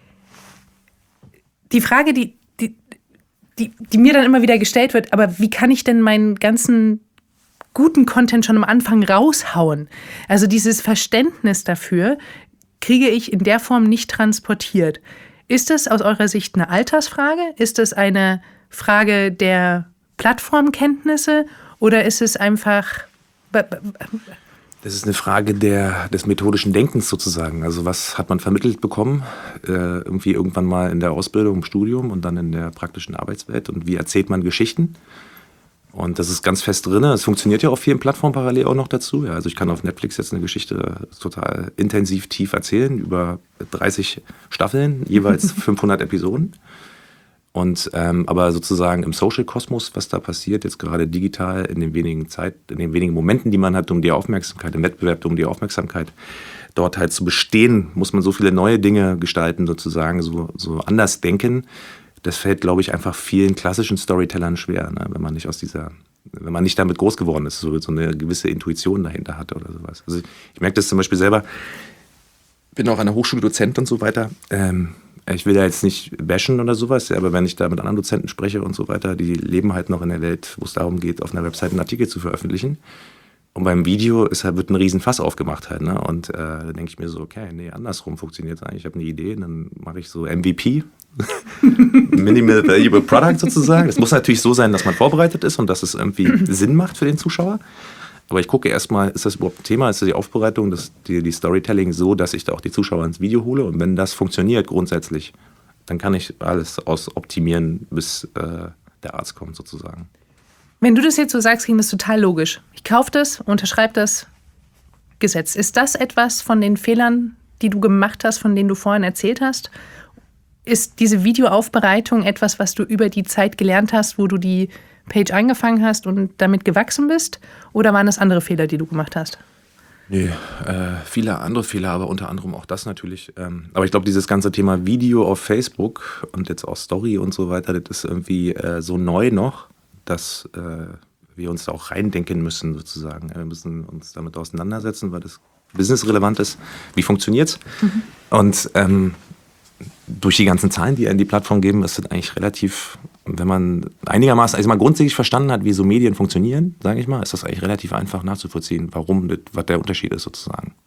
die Frage, die, die, die, die mir dann immer wieder gestellt wird, aber wie kann ich denn meinen ganzen guten Content schon am Anfang raushauen? Also dieses Verständnis dafür kriege ich in der Form nicht transportiert. Ist das aus eurer Sicht eine Altersfrage? Ist das eine Frage der Plattformkenntnisse? Oder ist es einfach... Das ist eine Frage der, des methodischen Denkens sozusagen. Also was hat man vermittelt bekommen? Äh, irgendwie irgendwann mal in der Ausbildung, im Studium und dann in der praktischen Arbeitswelt. Und wie erzählt man Geschichten? Und das ist ganz fest drin. Es funktioniert ja auf vielen Plattformen parallel auch noch dazu. Ja, also ich kann auf Netflix jetzt eine Geschichte total intensiv tief erzählen, über dreißig Staffeln, jeweils fünfhundert Episoden. Und ähm, aber sozusagen im Social-Kosmos, was da passiert, jetzt gerade digital, in den wenigen Zeit, in den wenigen Momenten, die man hat, um die Aufmerksamkeit, im Wettbewerb um die Aufmerksamkeit dort halt zu bestehen, muss man so viele neue Dinge gestalten, sozusagen, so, so anders denken. Das fällt, glaube ich, einfach vielen klassischen Storytellern schwer, ne? Wenn man nicht aus dieser, wenn man nicht damit groß geworden ist, so, so eine gewisse Intuition dahinter hat oder sowas. Also ich, ich merke das zum Beispiel selber, bin auch an der Hochschule Dozent und so weiter. Ähm, ich will ja jetzt nicht bashen oder sowas, aber wenn ich da mit anderen Dozenten spreche und so weiter, die leben halt noch in der Welt, wo es darum geht, auf einer Website einen Artikel zu veröffentlichen. Und beim Video ist halt, wird ein Riesenfass aufgemacht halt, ne? Und äh, da denke ich mir so, okay, nee, andersrum funktioniert es eigentlich. Ich habe eine Idee, dann mache ich so M V P, Minimal Valuable Product sozusagen. Es muss natürlich so sein, dass man vorbereitet ist und dass es irgendwie Sinn macht für den Zuschauer. Aber ich gucke erstmal, ist das überhaupt ein Thema? Ist das die Aufbereitung, das, die, die Storytelling so, dass ich da auch die Zuschauer ins Video hole? Und wenn das funktioniert grundsätzlich, dann kann ich alles ausoptimieren, bis äh, der Arzt kommt sozusagen. Wenn du das jetzt so sagst, klingt das total logisch. Ich kaufe das, unterschreibe das Gesetz. Ist das etwas von den Fehlern, die du gemacht hast, von denen du vorhin erzählt hast? Ist diese Videoaufbereitung etwas, was du über die Zeit gelernt hast, wo du die Page angefangen hast und damit gewachsen bist? Oder waren das andere Fehler, die du gemacht hast? Nee, äh, viele andere Fehler, aber unter anderem auch das natürlich. Ähm, aber ich glaube, dieses ganze Thema Video auf Facebook und jetzt auch Story und so weiter, das ist irgendwie äh, so neu noch, dass äh, wir uns da auch reindenken müssen sozusagen. Wir müssen uns damit auseinandersetzen, weil das businessrelevant ist. Wie funktioniert's? Mhm. Und ähm, durch die ganzen Zahlen, die in die Plattform geben, ist es eigentlich relativ, wenn man einigermaßen, also mal grundsätzlich verstanden hat, wie so Medien funktionieren, sage ich mal, ist das eigentlich relativ einfach nachzuvollziehen, warum, das, was der Unterschied ist sozusagen.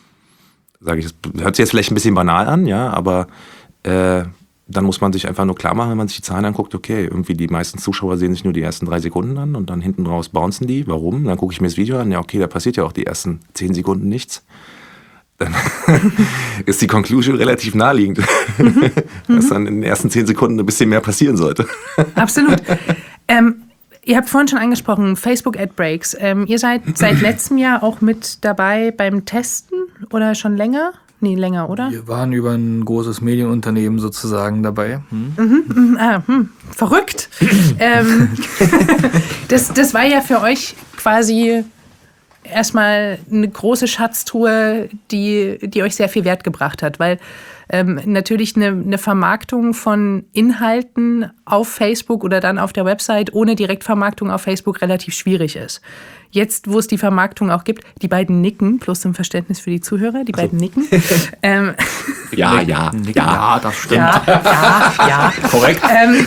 Sage ich, das hört sich jetzt vielleicht ein bisschen banal an, ja, aber äh, dann muss man sich einfach nur klar machen, wenn man sich die Zahlen anguckt, okay, irgendwie die meisten Zuschauer sehen sich nur die ersten drei Sekunden an und dann hinten raus bouncen die. Warum? Dann gucke ich mir das Video an, ja okay, da passiert ja auch die ersten zehn Sekunden nichts. Dann ist die Conclusion relativ naheliegend, mhm. dass dann in den ersten zehn Sekunden ein bisschen mehr passieren sollte. Absolut. Ähm, ihr habt vorhin schon angesprochen, Facebook Ad Breaks. Ähm, ihr seid seit letztem Jahr auch mit dabei beim Testen oder schon länger? Nee, länger, oder? Wir waren über ein großes Medienunternehmen sozusagen dabei. Hm? Mhm, mhm, ah, hm, verrückt. ähm, das, das war ja für euch quasi erstmal eine große Schatztruhe, die, die euch sehr viel Wert gebracht hat, weil ähm, natürlich eine, eine Vermarktung von Inhalten auf Facebook oder dann auf der Website ohne Direktvermarktung auf Facebook relativ schwierig ist. Jetzt, wo es die Vermarktung auch gibt, die beiden nicken, bloß zum Verständnis für die Zuhörer, die beiden nicken. ähm, ja, ja, ja, ja, das stimmt. Ja, ja, ja. Korrekt. Ähm,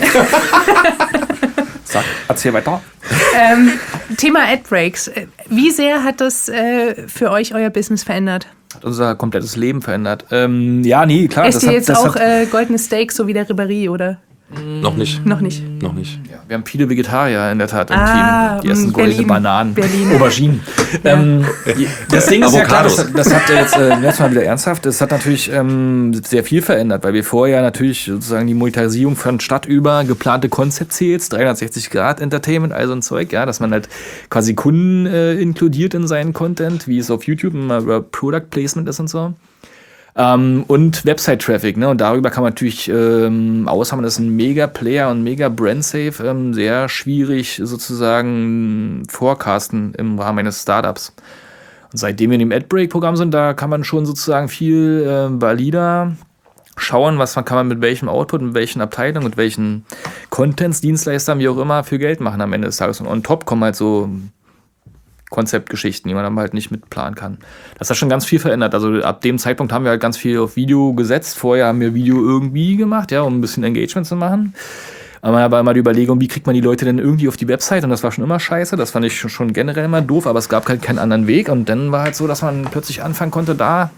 Sag, erzähl weiter. Ähm, Thema Ad Breaks. Wie sehr hat das äh, für euch euer Business verändert? Hat unser komplettes Leben verändert. Ähm, ja, nee, klar. Esst das ihr hat, jetzt das auch hat, äh, goldene Steaks, so wie der Ribéry, oder? Noch nicht. Noch nicht. Noch nicht. ja, wir haben viele Vegetarier in der Tat im Ah, Team. Die essen goldene Berlin. Bananen, Berlin. Auberginen. Ähm, das Ding ist ja klar, Avocados. das, das hat äh, jetzt äh, jetzt mal wieder ernsthaft, das hat natürlich ähm, sehr viel verändert, weil wir vorher natürlich sozusagen die Monetarisierung von Stadt über geplante Concept Sales, dreihundertsechzig Grad Entertainment, all so ein Zeug, ja, dass man halt quasi Kunden äh, inkludiert in seinen Content, wie es auf YouTube immer über Product Placement ist und so. Ähm, und Website-Traffic, ne? Und darüber kann man natürlich, ähm, außer man ist ein Mega-Player und Mega-Brand-Safe, ähm, sehr schwierig sozusagen forecasten im Rahmen eines Startups. Und seitdem wir in dem Ad-Break-Programm sind, da kann man schon sozusagen viel äh, valider schauen, was man kann man mit welchem Output, mit welchen Abteilungen, mit welchen Contents, Dienstleistern, wie auch immer, für Geld machen am Ende des Tages. Und on top kommen halt so Konzeptgeschichten, die man dann halt nicht mitplanen kann. Das hat schon ganz viel verändert. Also ab dem Zeitpunkt haben wir halt ganz viel auf Video gesetzt. Vorher haben wir Video irgendwie gemacht, ja, um ein bisschen Engagement zu machen. Aber man hat aber immer die Überlegung, wie kriegt man die Leute denn irgendwie auf die Website? Und das war schon immer scheiße. Das fand ich schon generell immer doof, aber es gab halt keinen anderen Weg. Und dann war halt so, dass man plötzlich anfangen konnte, da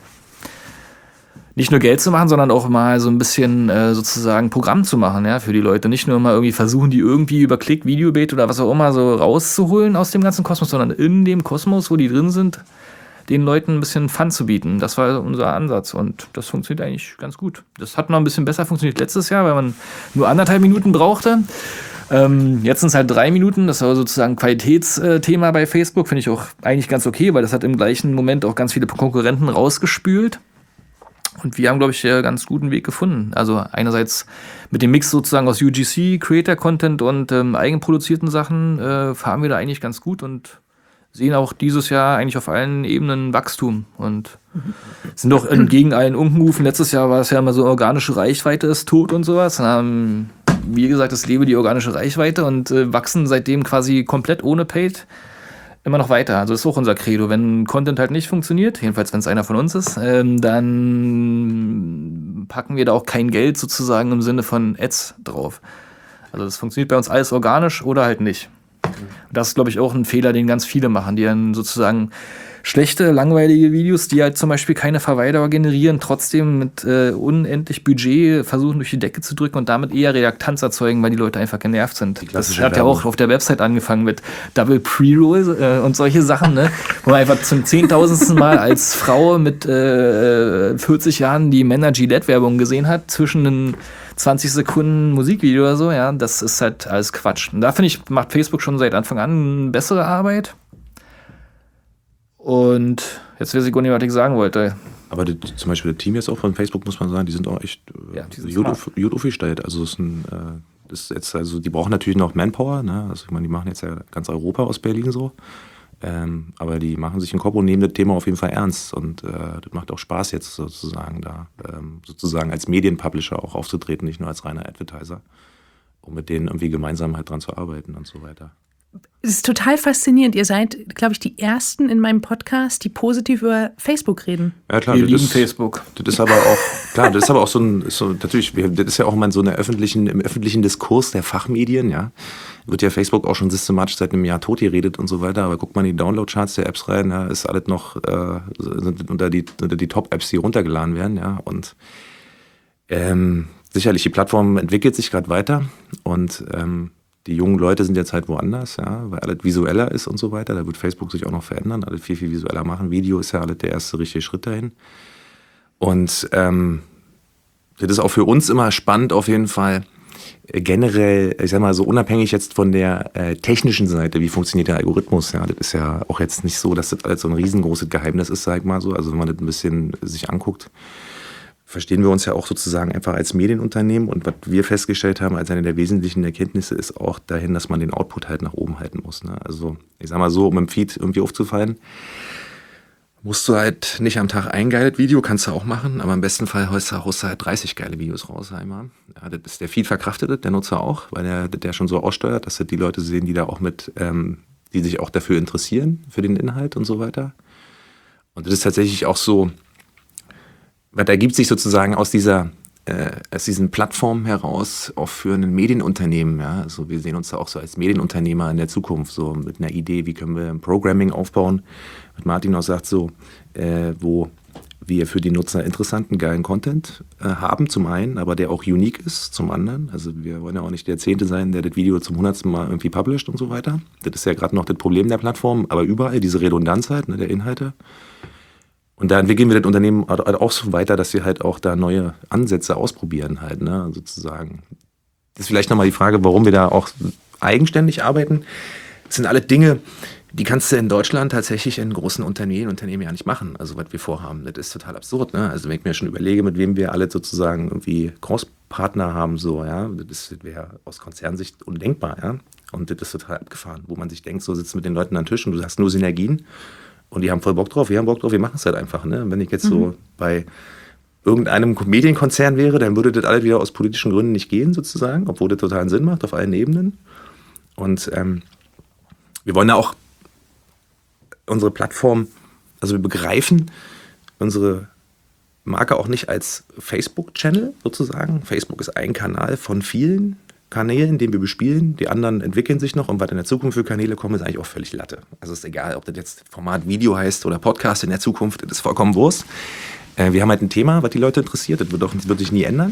nicht nur Geld zu machen, sondern auch mal so ein bisschen äh, sozusagen Programm zu machen, ja, für die Leute. Nicht nur mal irgendwie versuchen, die irgendwie über Klick, Videobait oder was auch immer so rauszuholen aus dem ganzen Kosmos, sondern in dem Kosmos, wo die drin sind, den Leuten ein bisschen Fun zu bieten. Das war unser Ansatz und das funktioniert eigentlich ganz gut. Das hat noch ein bisschen besser funktioniert letztes Jahr, weil man nur anderthalb Minuten brauchte. Ähm, jetzt sind es halt drei Minuten, das war sozusagen ein Qualitätsthema bei Facebook, finde ich auch eigentlich ganz okay, weil das hat im gleichen Moment auch ganz viele Konkurrenten rausgespült. Und wir haben, glaube ich, einen ganz guten Weg gefunden. Also einerseits mit dem Mix sozusagen aus U G C, Creator-Content und ähm, eigenproduzierten Sachen äh, fahren wir da eigentlich ganz gut und sehen auch dieses Jahr eigentlich auf allen Ebenen Wachstum und sind doch entgegen allen Unkenrufen. Letztes Jahr war es ja immer so, organische Reichweite ist tot und sowas. Dann haben, wie gesagt, es lebe die organische Reichweite und äh, wachsen seitdem quasi komplett ohne Paid immer noch weiter. Also das ist auch unser Credo. Wenn Content halt nicht funktioniert, jedenfalls wenn es einer von uns ist, ähm, dann packen wir da auch kein Geld sozusagen im Sinne von Ads drauf. Also das funktioniert bei uns alles organisch oder halt nicht. Und das ist, glaube ich, auch ein Fehler, den ganz viele machen, die dann sozusagen schlechte, langweilige Videos, die halt zum Beispiel keine Verweigerer generieren, trotzdem mit äh, unendlich Budget versuchen durch die Decke zu drücken und damit eher Reaktanz erzeugen, weil die Leute einfach genervt sind. Das hat ja auch auf der Website angefangen mit Double Pre-Roll äh, und solche Sachen, ne? Wo man einfach zum zehntausendsten Mal als Frau mit äh, vierzig Jahren die Männer-Gillette-Werbung gesehen hat, zwischen den zwanzig Sekunden Musikvideo oder so, ja, das ist halt alles Quatsch. Und da finde ich, macht Facebook schon seit Anfang an eine bessere Arbeit. Und jetzt weiß ich gar nicht, was ich sagen wollte. Aber die, zum Beispiel das Team jetzt auch von Facebook, muss man sagen, die sind auch echt Ja, die sind gut, smart. auf, gut aufgestellt. Also, es ist ein, äh, das ist jetzt, also die brauchen natürlich noch Manpower. Ne? Also ich meine, die machen jetzt ja ganz Europa aus Berlin so. Ähm, aber die machen sich einen Kopf und nehmen das Thema auf jeden Fall ernst. Und äh, das macht auch Spaß jetzt sozusagen da, ähm, sozusagen als Medienpublisher auch aufzutreten, nicht nur als reiner Advertiser, um mit denen irgendwie gemeinsam halt dran zu arbeiten und so weiter. Es ist total faszinierend. Ihr seid, glaube ich, die Ersten in meinem Podcast, die positiv über Facebook reden. Ja, klar, Wir das lieben ist, Facebook. Das ist aber auch, klar, das ist aber auch so ein, ist so, natürlich, wir- das ist ja auch mal so eine öffentlichen, im öffentlichen Diskurs der Fachmedien, ja. Wird ja Facebook auch schon systematisch seit einem Jahr tot geredet und so weiter, aber guckt mal in die Download-Charts der Apps rein, ja, ist alles noch, äh, sind unter die, unter die Top-Apps, die runtergeladen werden, ja, und, ähm, sicherlich, die Plattform entwickelt sich gerade weiter und, ähm, die jungen Leute sind jetzt halt woanders, ja, weil alles visueller ist und so weiter. Da wird Facebook sich auch noch verändern, alles viel, viel visueller machen. Video ist ja alles der erste richtige Schritt dahin. Und ähm, das ist auch für uns immer spannend auf jeden Fall. Äh, generell, ich sag mal so unabhängig jetzt von der äh, technischen Seite, wie funktioniert der Algorithmus, ja, das ist ja auch jetzt nicht so, dass das alles so ein riesengroßes Geheimnis ist, sag ich mal so. Also wenn man das ein bisschen sich anguckt, verstehen wir uns ja auch sozusagen einfach als Medienunternehmen und was wir festgestellt haben als eine der wesentlichen Erkenntnisse ist auch dahin, dass man den Output halt nach oben halten muss. Ne? Also ich sag mal so, um im Feed irgendwie aufzufallen, musst du halt nicht am Tag ein geiles Video, kannst du auch machen, aber im besten Fall haust du, haust du halt dreißig geile Videos raus einmal. Ja, das ist, der Feed verkraftet das, der Nutzer auch, weil der, der schon so aussteuert, dass das die Leute sehen, die da auch mit, ähm, die sich auch dafür interessieren, für den Inhalt und so weiter. Und das ist tatsächlich auch so, was ergibt sich sozusagen aus dieser, äh, aus diesen Plattformen heraus auch für ein Medienunternehmen. Ja? Also wir sehen uns da auch so als Medienunternehmer in der Zukunft, so mit einer Idee, wie können wir ein Programming aufbauen. Was Martin auch sagt, so, äh, wo wir für die Nutzer interessanten, geilen Content äh, haben zum einen, aber der auch unique ist zum anderen. Also wir wollen ja auch nicht der Zehnte sein, der das Video zum hundertsten Mal irgendwie publisht und so weiter. Das ist ja gerade noch das Problem der Plattform, aber überall diese Redundanz halt, ne, der Inhalte. Und da entwickeln wir das Unternehmen auch so weiter, dass wir halt auch da neue Ansätze ausprobieren halt, ne, sozusagen. Das ist vielleicht nochmal die Frage, warum wir da auch eigenständig arbeiten. Das sind alle Dinge, die kannst du in Deutschland tatsächlich in großen Unternehmen, Unternehmen ja nicht machen. Also was wir vorhaben, das ist total absurd. Ne? Also wenn ich mir schon überlege, mit wem wir alle sozusagen irgendwie Cross-Partner haben, so, ja, das wäre aus Konzernsicht undenkbar, ja. Und das ist total abgefahren, wo man sich denkt, so sitzt mit den Leuten an Tisch und du hast nur Synergien und die haben voll Bock drauf, wir haben Bock drauf, wir machen es halt einfach. Ne? Wenn ich jetzt mhm. so bei irgendeinem Medienkonzern wäre, dann würde das alles wieder aus politischen Gründen nicht gehen, sozusagen, obwohl das totalen Sinn macht auf allen Ebenen. Und ähm, wir wollen da auch unsere Plattform, also wir begreifen unsere Marke auch nicht als Facebook-Channel sozusagen. Facebook ist ein Kanal von vielen Kanälen, den wir bespielen. Die anderen entwickeln sich noch und was in der Zukunft für Kanäle kommen, ist eigentlich auch völlig Latte. Also es ist egal, ob das jetzt Format Video heißt oder Podcast in der Zukunft, das ist vollkommen Wurst. Äh, wir haben halt ein Thema, was die Leute interessiert, das wird, auch, das wird sich nie ändern.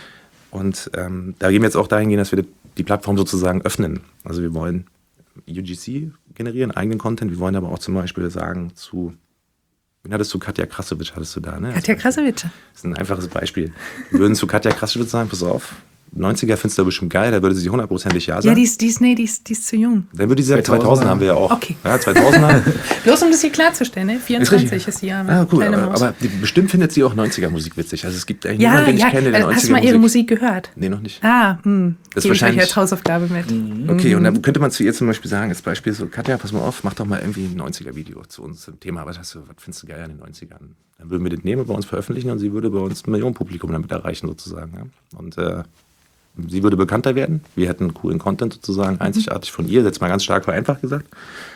Und ähm, da gehen wir jetzt auch dahin gehen, dass wir die Plattform sozusagen öffnen. Also wir wollen U G C generieren, eigenen Content. Wir wollen aber auch zum Beispiel sagen zu, wen hattest du, Katja Krasavice hattest du da, ne? Katja Krasavice. Das ist ein einfaches Beispiel. Wir würden zu Katja Krasavice sagen, pass auf, neunziger findest du bestimmt geil, da würde sie hundertprozentig ja sagen. Ja, die ist, die ist, nee, die ist, die ist zu jung. Dann würde sie sagen, zweitausend haben wir ja auch. Okay. Ja, zweitausender. Bloß um das hier klarzustellen, ne? vierundzwanzig ist, ist die Arme. Ah, cool, kleine aber, Maus. aber die, bestimmt findet sie auch neunziger-Musik witzig. Also es gibt eigentlich Ja, niemanden, den ja, ich kenne, der äh, neunziger-Musik... hast du mal ihre Musik gehört? Nee, noch nicht. Ah, hm. Das Gebe ich euch wahrscheinlich- als Hausaufgabe mit. Mhm. Okay, und dann könnte man zu ihr zum Beispiel sagen, als Beispiel so, Katja, pass mal auf, mach doch mal irgendwie ein neunziger-Video zu uns zum Thema. Was hast du, was findest du geil an den neunzigern? Dann würden wir das nehmen, bei uns veröffentlichen und sie würde bei uns ein Millionenpublikum damit erreichen sozusagen. Ja? Und äh, sie würde bekannter werden. Wir hätten coolen Content sozusagen, einzigartig von ihr, jetzt mal ganz stark vereinfacht gesagt.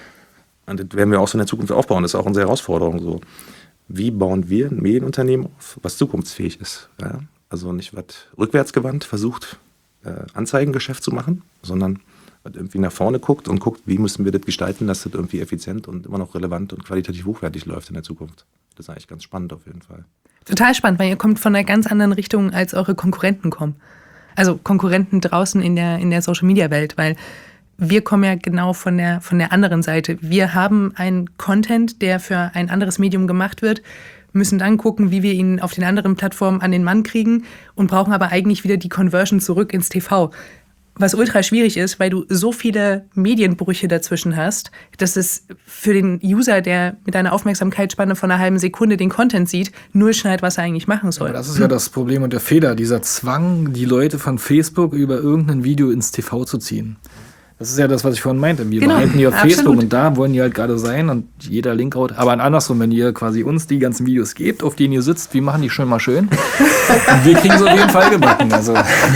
Und das werden wir auch so in der Zukunft aufbauen. Das ist auch unsere Herausforderung so. Wie bauen wir ein Medienunternehmen auf, was zukunftsfähig ist? Ja? Also nicht was rückwärtsgewandt versucht, äh, Anzeigengeschäft zu machen, sondern was irgendwie nach vorne guckt und guckt, wie müssen wir das gestalten, dass das irgendwie effizient und immer noch relevant und qualitativ hochwertig läuft in der Zukunft. Das ist eigentlich ganz spannend auf jeden Fall. Total spannend, weil ihr kommt von einer ganz anderen Richtung, als eure Konkurrenten kommen. Also Konkurrenten draußen in der, in der Social-Media-Welt, weil wir kommen ja genau von der, von der anderen Seite. Wir haben einen Content, der für ein anderes Medium gemacht wird, müssen dann gucken, wie wir ihn auf den anderen Plattformen an den Mann kriegen und brauchen aber eigentlich wieder die Conversion zurück ins T V. Was ultra schwierig ist, weil du so viele Medienbrüche dazwischen hast, dass es für den User, der mit einer Aufmerksamkeitsspanne von einer halben Sekunde den Content sieht, null schneidet, was er eigentlich machen soll. Aber das ist ja das Problem und der Fehler, dieser Zwang, die Leute von Facebook über irgendein Video ins T V zu ziehen. Das ist ja das, was ich vorhin meinte. Wir Genau, behalten die auf absolut. Facebook und da wollen die halt gerade sein und jeder Link haut. Aber andersrum, wenn ihr quasi uns die ganzen Videos gebt, auf denen ihr sitzt, wir machen die schon mal schön. Und wir kriegen sie auf jeden Fall gebacken. Also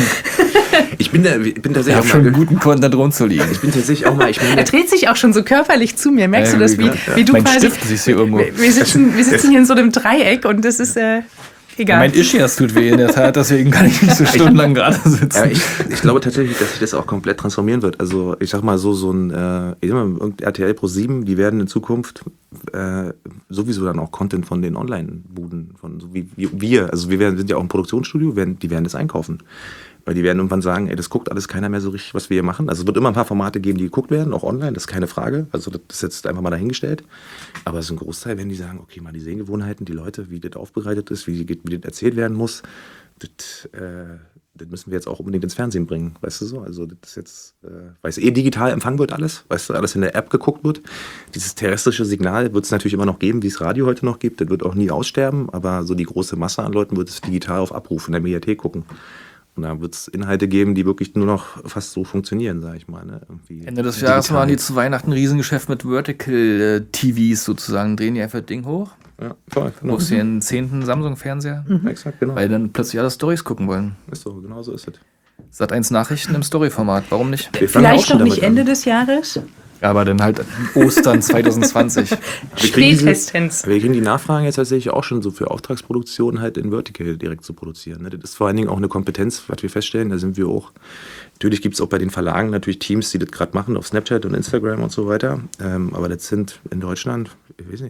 Ich bin, da, ich bin ich tatsächlich habe auch schon mal, guten Content rumzuliegen. ich bin tatsächlich auch mal, ich Er meine, dreht sich auch schon so körperlich zu mir. Merkst Ja, du das, wie, ja, wie du mein quasi... Stift siehst du hier irgendwo. Wir, wir, sitzen, wir sitzen hier in so einem Dreieck und das ist äh, egal. Mein Ischias tut weh in der Tat, deswegen kann ich nicht so stundenlang gerade sitzen. ja, ich, ich glaube tatsächlich, dass sich das auch komplett transformieren wird. Also ich sag mal so, so ein äh, ich sag mal, irgendein R T L Pro sieben, die werden in Zukunft äh, sowieso dann auch Content von den Online-Buden, von so wie, wie wir, also wir werden, sind ja auch ein Produktionsstudio, werden, die werden das einkaufen. Weil die werden irgendwann sagen, ey, das guckt alles keiner mehr so richtig, was wir hier machen. Also es wird immer ein paar Formate geben, die geguckt werden, auch online, das ist keine Frage. Also das ist jetzt einfach mal dahingestellt. Aber so ein Großteil werden die sagen, okay, mal die Sehgewohnheiten, die Leute, wie das aufbereitet ist, wie, wie das erzählt werden muss, das, äh, das müssen wir jetzt auch unbedingt ins Fernsehen bringen, weißt du so? Also das ist jetzt, äh, weil es eh digital empfangen wird alles, weißt du, alles in der App geguckt wird. Dieses terrestrische Signal wird es natürlich immer noch geben, wie es Radio heute noch gibt. Das wird auch nie aussterben, aber so die große Masse an Leuten wird es digital auf Abruf in der Mediathek gucken. Und da wird es Inhalte geben, die wirklich nur noch fast so funktionieren, sag ich mal. Ne? Irgendwie Ende des digital. Jahres waren die zu Weihnachten ein Riesengeschäft mit Vertical-T Vs sozusagen. Drehen die einfach das Ding hoch, Ja, voll, genau. brauchst du dir einen zehnten Samsung-Fernseher, Mhm. Exakt, genau. weil dann plötzlich alle Storys gucken wollen. Ist so, genau so ist es. Sat eins Nachrichten im Story-Format, warum nicht? Wir fangen auch Vielleicht schon noch nicht damit Ende an. des Jahres. Aber dann halt Ostern zwanzig zwanzig. Wir kriegen diese- Spätestens. Wir kriegen die Nachfragen jetzt tatsächlich auch schon so für Auftragsproduktionen halt in Vertical direkt zu produzieren. Ne? Das ist vor allen Dingen auch eine Kompetenz, was wir feststellen. Da sind wir auch, natürlich gibt es auch bei den Verlagen natürlich Teams, die das gerade machen auf Snapchat und Instagram und so weiter. Ähm, aber das sind in Deutschland, ich weiß nicht,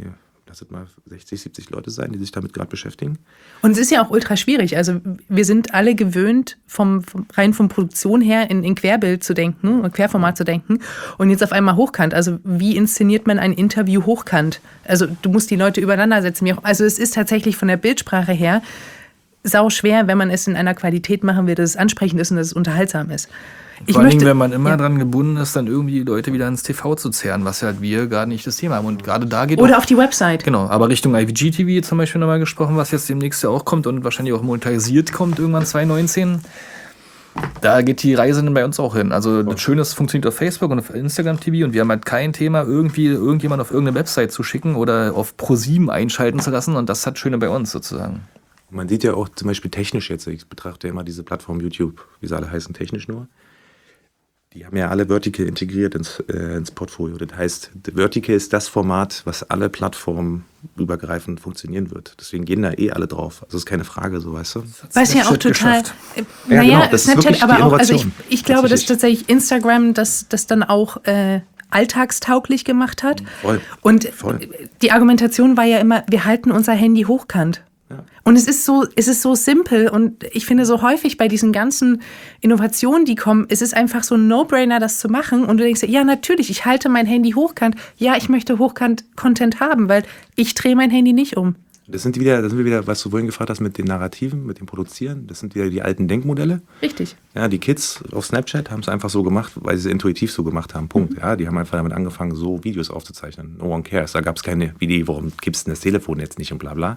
lass es mal sechzig, siebzig Leute sein, die sich damit gerade beschäftigen. Und es ist ja auch ultra schwierig. Also wir sind alle gewöhnt, vom, vom rein von Produktion her in, in Querbild zu denken und Querformat zu denken. Und jetzt auf einmal hochkant. Also wie inszeniert man ein Interview hochkant? Also du musst die Leute übereinander setzen. Also es ist tatsächlich von der Bildsprache her sau schwer, wenn man es in einer Qualität machen will, dass es ansprechend ist und dass es unterhaltsam ist. Ich Vor allem, wenn man immer ja. dran gebunden ist, dann irgendwie die Leute wieder ins T V zu zerren, was halt wir gar nicht das Thema haben. Und gerade da geht Oder auch, auf die Website. Genau, aber Richtung I V G T V zum Beispiel nochmal gesprochen, was jetzt demnächst ja auch kommt und wahrscheinlich auch monetarisiert kommt irgendwann zwanzig neunzehn. Da geht die Reise dann bei uns auch hin. Also das Schöne ist, es funktioniert auf Facebook und auf Instagram T V und wir haben halt kein Thema, irgendwie irgendjemand auf irgendeine Website zu schicken oder auf ProSieben einschalten zu lassen und das hat Schöne bei uns sozusagen. Man sieht ja auch zum Beispiel technisch jetzt, ich betrachte ja immer diese Plattform YouTube, wie sie alle heißen, technisch nur. Die haben ja alle Vertical integriert ins, äh, ins Portfolio. Das heißt, Vertical ist das Format, was alle Plattformen übergreifend funktionieren wird. Deswegen gehen da eh alle drauf. Also ist keine Frage, so weißt du. Was ja auch total. Äh, ja, naja, genau, das Snapchat, ist aber auch. Also ich, ich glaube, dass tatsächlich Instagram das, das dann auch äh, alltagstauglich gemacht hat. Voll. Und Voll. Die Argumentation war ja immer, wir halten unser Handy hochkant. Ja. Und es ist so, es ist so simpel und ich finde so häufig bei diesen ganzen Innovationen, die kommen, es ist einfach so ein No-Brainer, das zu machen und du denkst, ja natürlich, ich halte mein Handy hochkant, ja, ich möchte hochkant-Content haben, weil ich drehe mein Handy nicht um. Das sind wieder, das sind wir wieder, was du vorhin gefragt hast mit den Narrativen, mit dem Produzieren, das sind wieder die alten Denkmodelle. Richtig. Ja, die Kids auf Snapchat haben es einfach so gemacht, weil sie es intuitiv so gemacht haben, Punkt. Mhm. Ja, die haben einfach damit angefangen, so Videos aufzuzeichnen. No one cares, da gab es keine Idee, warum gibst du das Telefon jetzt nicht und bla bla.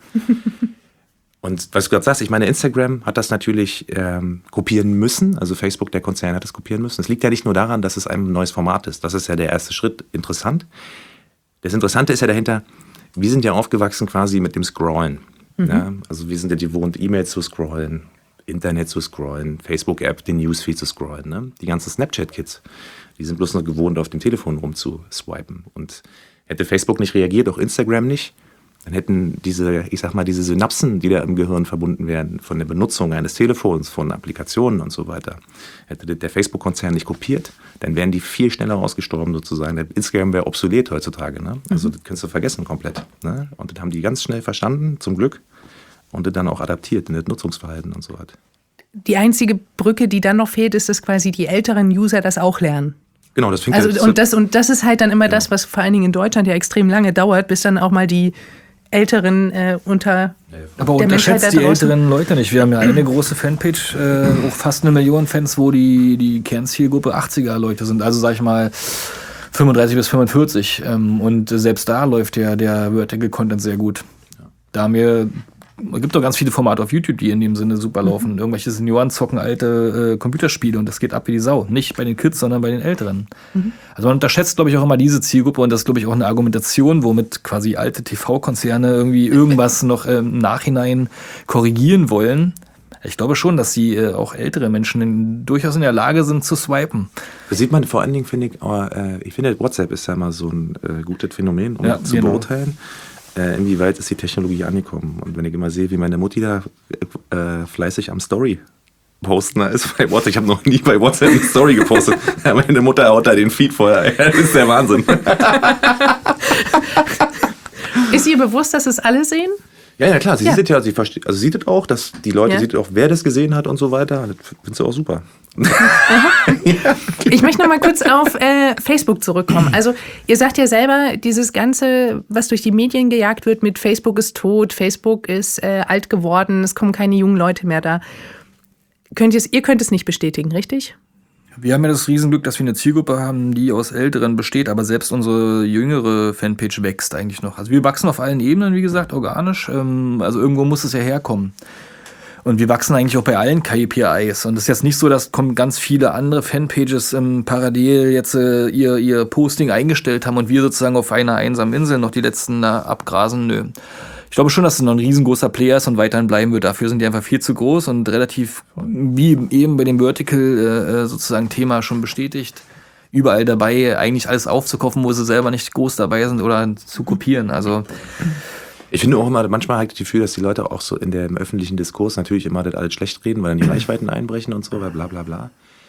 Und was du gerade sagst, ich meine, Instagram hat das natürlich ähm, kopieren müssen. Also Facebook, der Konzern, hat das kopieren müssen. Es liegt ja nicht nur daran, dass es ein neues Format ist. Das ist ja der erste Schritt. Interessant. Das Interessante ist ja dahinter, wir sind ja aufgewachsen quasi mit dem Scrollen. Mhm. Ja? Also wir sind ja gewohnt, E-Mails zu scrollen, Internet zu scrollen, Facebook-App, den Newsfeed zu scrollen. Ne? Die ganzen Snapchat-Kids, die sind bloß noch gewohnt, auf dem Telefon rumzuswipen. Und hätte Facebook nicht reagiert, auch Instagram nicht, dann hätten diese, ich sag mal, diese Synapsen, die da im Gehirn verbunden werden, von der Benutzung eines Telefons, von Applikationen und so weiter, hätte der Facebook-Konzern nicht kopiert, dann wären die viel schneller ausgestorben sozusagen. Der Instagram wäre obsolet heutzutage. Ne? Also das kannst du vergessen komplett. Ne? Und das haben die ganz schnell verstanden, zum Glück, und das dann auch adaptiert in das Nutzungsverhalten und so weiter. Die einzige Brücke, die dann noch fehlt, ist, dass quasi die älteren User das auch lernen. Genau, das fängt also, halt und, das, und das ist halt dann immer genau. das, was vor allen Dingen in Deutschland ja extrem lange dauert, bis dann auch mal die Älteren äh, unter Aber unterschätzt die älteren Leute nicht. Wir haben ja eine große Fanpage, äh, auch fast eine Million Fans, wo die, die Kernzielgruppe achtziger-Leute sind. Also sag ich mal fünfunddreißig bis fünfundvierzig. Ähm, und selbst da läuft ja der Vertical Content sehr gut. Da haben wir Es gibt doch ganz viele Formate auf YouTube, die in dem Sinne super laufen. Mhm. Irgendwelche Senioren zocken alte äh, Computerspiele und das geht ab wie die Sau. Nicht bei den Kids, sondern bei den Älteren. Mhm. Also man unterschätzt, glaube ich, auch immer diese Zielgruppe und das ist, glaube ich, auch eine Argumentation, womit quasi alte T V-Konzerne irgendwie irgendwas noch äh, im Nachhinein korrigieren wollen. Ich glaube schon, dass sie äh, auch ältere Menschen in, durchaus in der Lage sind zu swipen. Das sieht man vor allen Dingen, finde ich, aber, äh, ich finde, WhatsApp ist ja mal so ein äh, gutes Phänomen, um ja, zu genau. beurteilen. Äh, inwieweit ist die Technologie angekommen? Und wenn ich immer sehe, wie meine Mutti da äh, fleißig am Story posten ist bei WhatsApp, ich habe noch nie bei WhatsApp eine Story gepostet. Meine Mutter haut da den Feed vorher. Das ist der Wahnsinn. Ist ihr bewusst, dass es alle sehen? Ja, ja, klar. Sie ja. sieht ja, sie versteht, also sieht es auch, dass die Leute, ja. sieht auch, wer das gesehen hat und so weiter. Das findest du auch super. ja. Ich möchte noch mal kurz auf äh, Facebook zurückkommen. Also ihr sagt ja selber, dieses Ganze, was durch die Medien gejagt wird mit Facebook ist tot, Facebook ist äh, alt geworden, es kommen keine jungen Leute mehr da. Könnt ihr, ihr könnt es nicht bestätigen, richtig? Wir haben ja das Riesenglück, dass wir eine Zielgruppe haben, die aus Älteren besteht, aber selbst unsere jüngere Fanpage wächst eigentlich noch. Also wir wachsen auf allen Ebenen, wie gesagt, organisch. Ähm, also irgendwo muss es ja herkommen. Und wir wachsen eigentlich auch bei allen K P Is. Und es ist jetzt nicht so, dass kommen ganz viele andere Fanpages ähm, parallel jetzt äh, ihr, ihr Posting eingestellt haben und wir sozusagen auf einer einsamen Insel noch die letzten äh, abgrasen. Nö. Ich glaube schon, dass es noch ein riesengroßer Player ist und weiterhin bleiben wird. Dafür sind die einfach viel zu groß und relativ, wie eben bei dem Vertical äh, sozusagen Thema schon bestätigt, überall dabei, eigentlich alles aufzukaufen, wo sie selber nicht groß dabei sind oder zu kopieren. Also ich finde auch immer, manchmal habe ich das Gefühl, dass die Leute auch so in der, im öffentlichen Diskurs natürlich immer das alles schlecht reden, weil dann die Reichweiten einbrechen und so, bla bla bla.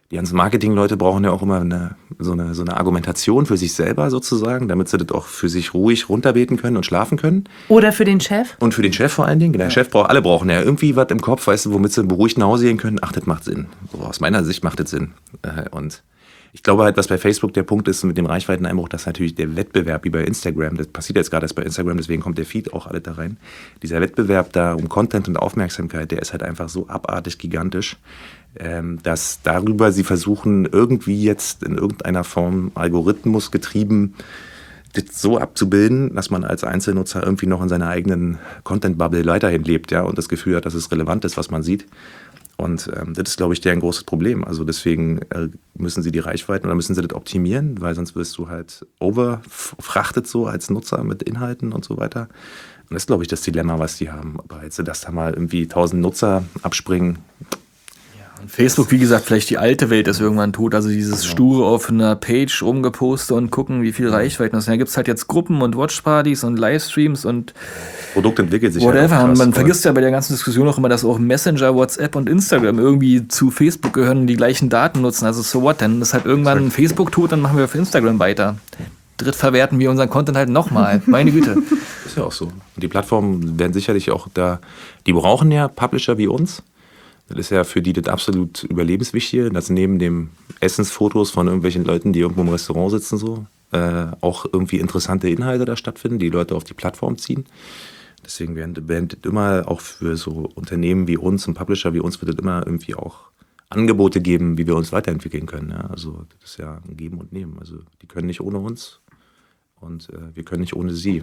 die ganzen Marketing-Leute brauchen ja auch immer eine, so, eine, so eine Argumentation für sich selber sozusagen, damit sie das auch für sich ruhig runterbeten können und schlafen können. Oder für den Chef. Und für den Chef vor allen Dingen. Der ja. Chef braucht, alle brauchen ja irgendwie was im Kopf, weißt du, womit sie beruhigt nach Hause gehen können. Ach, das macht Sinn. So, aus meiner Sicht macht das Sinn. Und ich glaube halt, was bei Facebook der Punkt ist mit dem Reichweiteneinbruch, dass natürlich der Wettbewerb wie bei Instagram, das passiert jetzt gerade erst bei Instagram, deswegen kommt der Feed auch alle da rein. Dieser Wettbewerb da um Content und Aufmerksamkeit, der ist halt einfach so abartig gigantisch, dass darüber sie versuchen, irgendwie jetzt in irgendeiner Form Algorithmus getrieben, das so abzubilden, dass man als Einzelnutzer irgendwie noch in seiner eigenen Content-Bubble weiterhin lebt, ja, und das Gefühl hat, dass es relevant ist, was man sieht. Und ähm, das ist, glaube ich, deren großes Problem. Also deswegen äh, müssen sie die Reichweiten oder müssen sie das optimieren, weil sonst wirst du halt overfrachtet so als Nutzer mit Inhalten und so weiter. Und das ist, glaube ich, das Dilemma, was die haben. Aber jetzt, dass da mal irgendwie tausend Nutzer abspringen. Und Facebook, wie gesagt, vielleicht die alte Welt ist irgendwann tot. Also dieses sture auf einer Page rumgepostet und gucken, wie viel Reichweiten das sind. Da gibt es halt jetzt Gruppen und Watchpartys und Livestreams und das Produkt entwickelt sich whatever. Halt und man vergisst ja bei der ganzen Diskussion auch immer, dass auch Messenger, WhatsApp und Instagram irgendwie zu Facebook gehören und die gleichen Daten nutzen. Also so what, dann ist halt irgendwann Exakt. Facebook tot, dann machen wir auf Instagram weiter. Drittverwerten wir unseren Content halt nochmal. Meine Güte. Ist ja auch so. Und die Plattformen werden sicherlich auch da, die brauchen ja Publisher wie uns. Das ist ja für die das absolut überlebenswichtige, dass neben dem Essensfotos von irgendwelchen Leuten, die irgendwo im Restaurant sitzen, so, äh, auch irgendwie interessante Inhalte da stattfinden, die Leute auf die Plattform ziehen. Deswegen werden, werden das immer auch für so Unternehmen wie uns und Publisher wie uns wird das immer irgendwie auch Angebote geben, wie wir uns weiterentwickeln können. Ja? Also das ist ja ein Geben und Nehmen. Also die können nicht ohne uns und äh, wir können nicht ohne sie.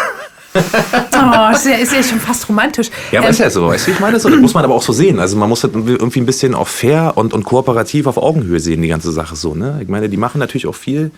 Oh, ist ja, ist ja schon fast romantisch. Ja, aber ähm, ist ja so. Weißt du, ich meine, das muss man aber auch so sehen. Also man muss das irgendwie ein bisschen auch fair und, und kooperativ auf Augenhöhe sehen, die ganze Sache so. Ne? Ich meine, die machen natürlich auch viel,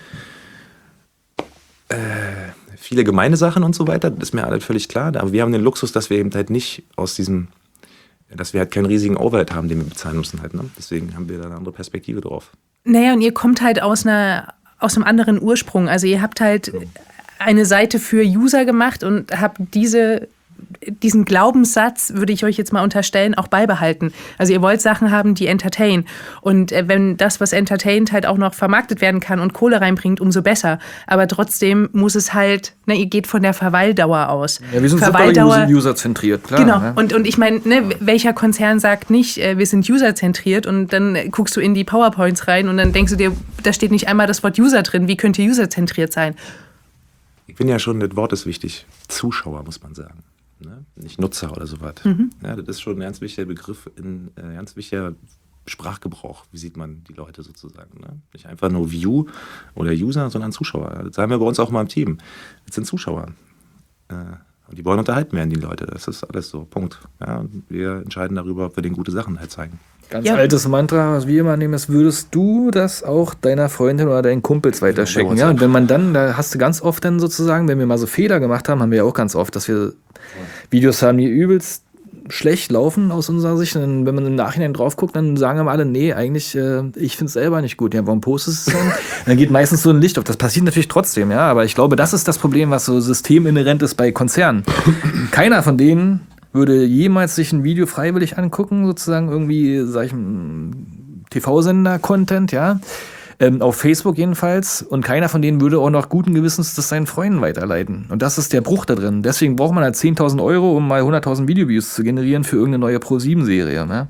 äh, viele gemeine Sachen und so weiter. Das ist mir alles völlig klar. Aber wir haben den Luxus, dass wir eben halt nicht aus diesem, dass wir halt keinen riesigen Overhead haben, den wir bezahlen müssen halt. Ne? Deswegen haben wir da eine andere Perspektive drauf. Naja, und ihr kommt halt aus einer, aus einem anderen Ursprung. Also ihr habt halt ja. eine Seite für User gemacht und habt diese, diesen Glaubenssatz, würde ich euch jetzt mal unterstellen, auch beibehalten. Also ihr wollt Sachen haben, die entertain. Und wenn das, was entertaint, halt auch noch vermarktet werden kann und Kohle reinbringt, umso besser. Aber trotzdem muss es halt, ne, ihr geht von der Verweildauer aus. Ja, wir sind Verweildauer, super userzentriert, klar. Genau, ne? und, und ich meine, ne, welcher Konzern sagt nicht, wir sind userzentriert und dann guckst du in die PowerPoints rein und dann denkst du dir, da steht nicht einmal das Wort User drin, wie könnte userzentriert sein? Ich finde ja schon, das Wort ist wichtig. Zuschauer, muss man sagen. Ne? Nicht Nutzer oder sowas. Mhm. Ja, das ist schon ein ganz wichtiger Begriff, ein äh, ganz wichtiger Sprachgebrauch. Wie sieht man die Leute sozusagen? Ne? Nicht einfach nur View oder User, sondern Zuschauer. Das sagen wir bei uns auch mal im Team. Das sind Zuschauer. Äh, und die wollen unterhalten werden, die Leute. Das ist alles so. Punkt. Ja, und wir entscheiden darüber, ob wir denen gute Sachen halt zeigen. Ganz ja. altes Mantra, was wir immer nehmen, ist, würdest du das auch deiner Freundin oder deinen Kumpels weiterschicken? Ja, und wenn man dann, da hast du ganz oft dann sozusagen, wenn wir mal so Fehler gemacht haben, haben wir ja auch ganz oft, dass wir ja. Videos haben, die übelst schlecht laufen aus unserer Sicht. Und wenn man im Nachhinein drauf guckt, dann sagen wir alle, nee, eigentlich, äh, ich finde es selber nicht gut. Ja, warum postest du es dann? Dann geht meistens so ein Licht auf. Das passiert natürlich trotzdem, ja, aber ich glaube, das ist das Problem, was so systeminhärent ist bei Konzernen. Keiner von denen würde jemals sich ein Video freiwillig angucken, sozusagen irgendwie, sag ich, T V-Sender-Content, ja, ähm, auf Facebook jedenfalls. Und keiner von denen würde auch noch guten Gewissens das seinen Freunden weiterleiten. Und das ist der Bruch da drin. Deswegen braucht man halt zehntausend Euro, um mal hunderttausend Videoviews zu generieren für irgendeine neue Pro sieben Serie. Ne?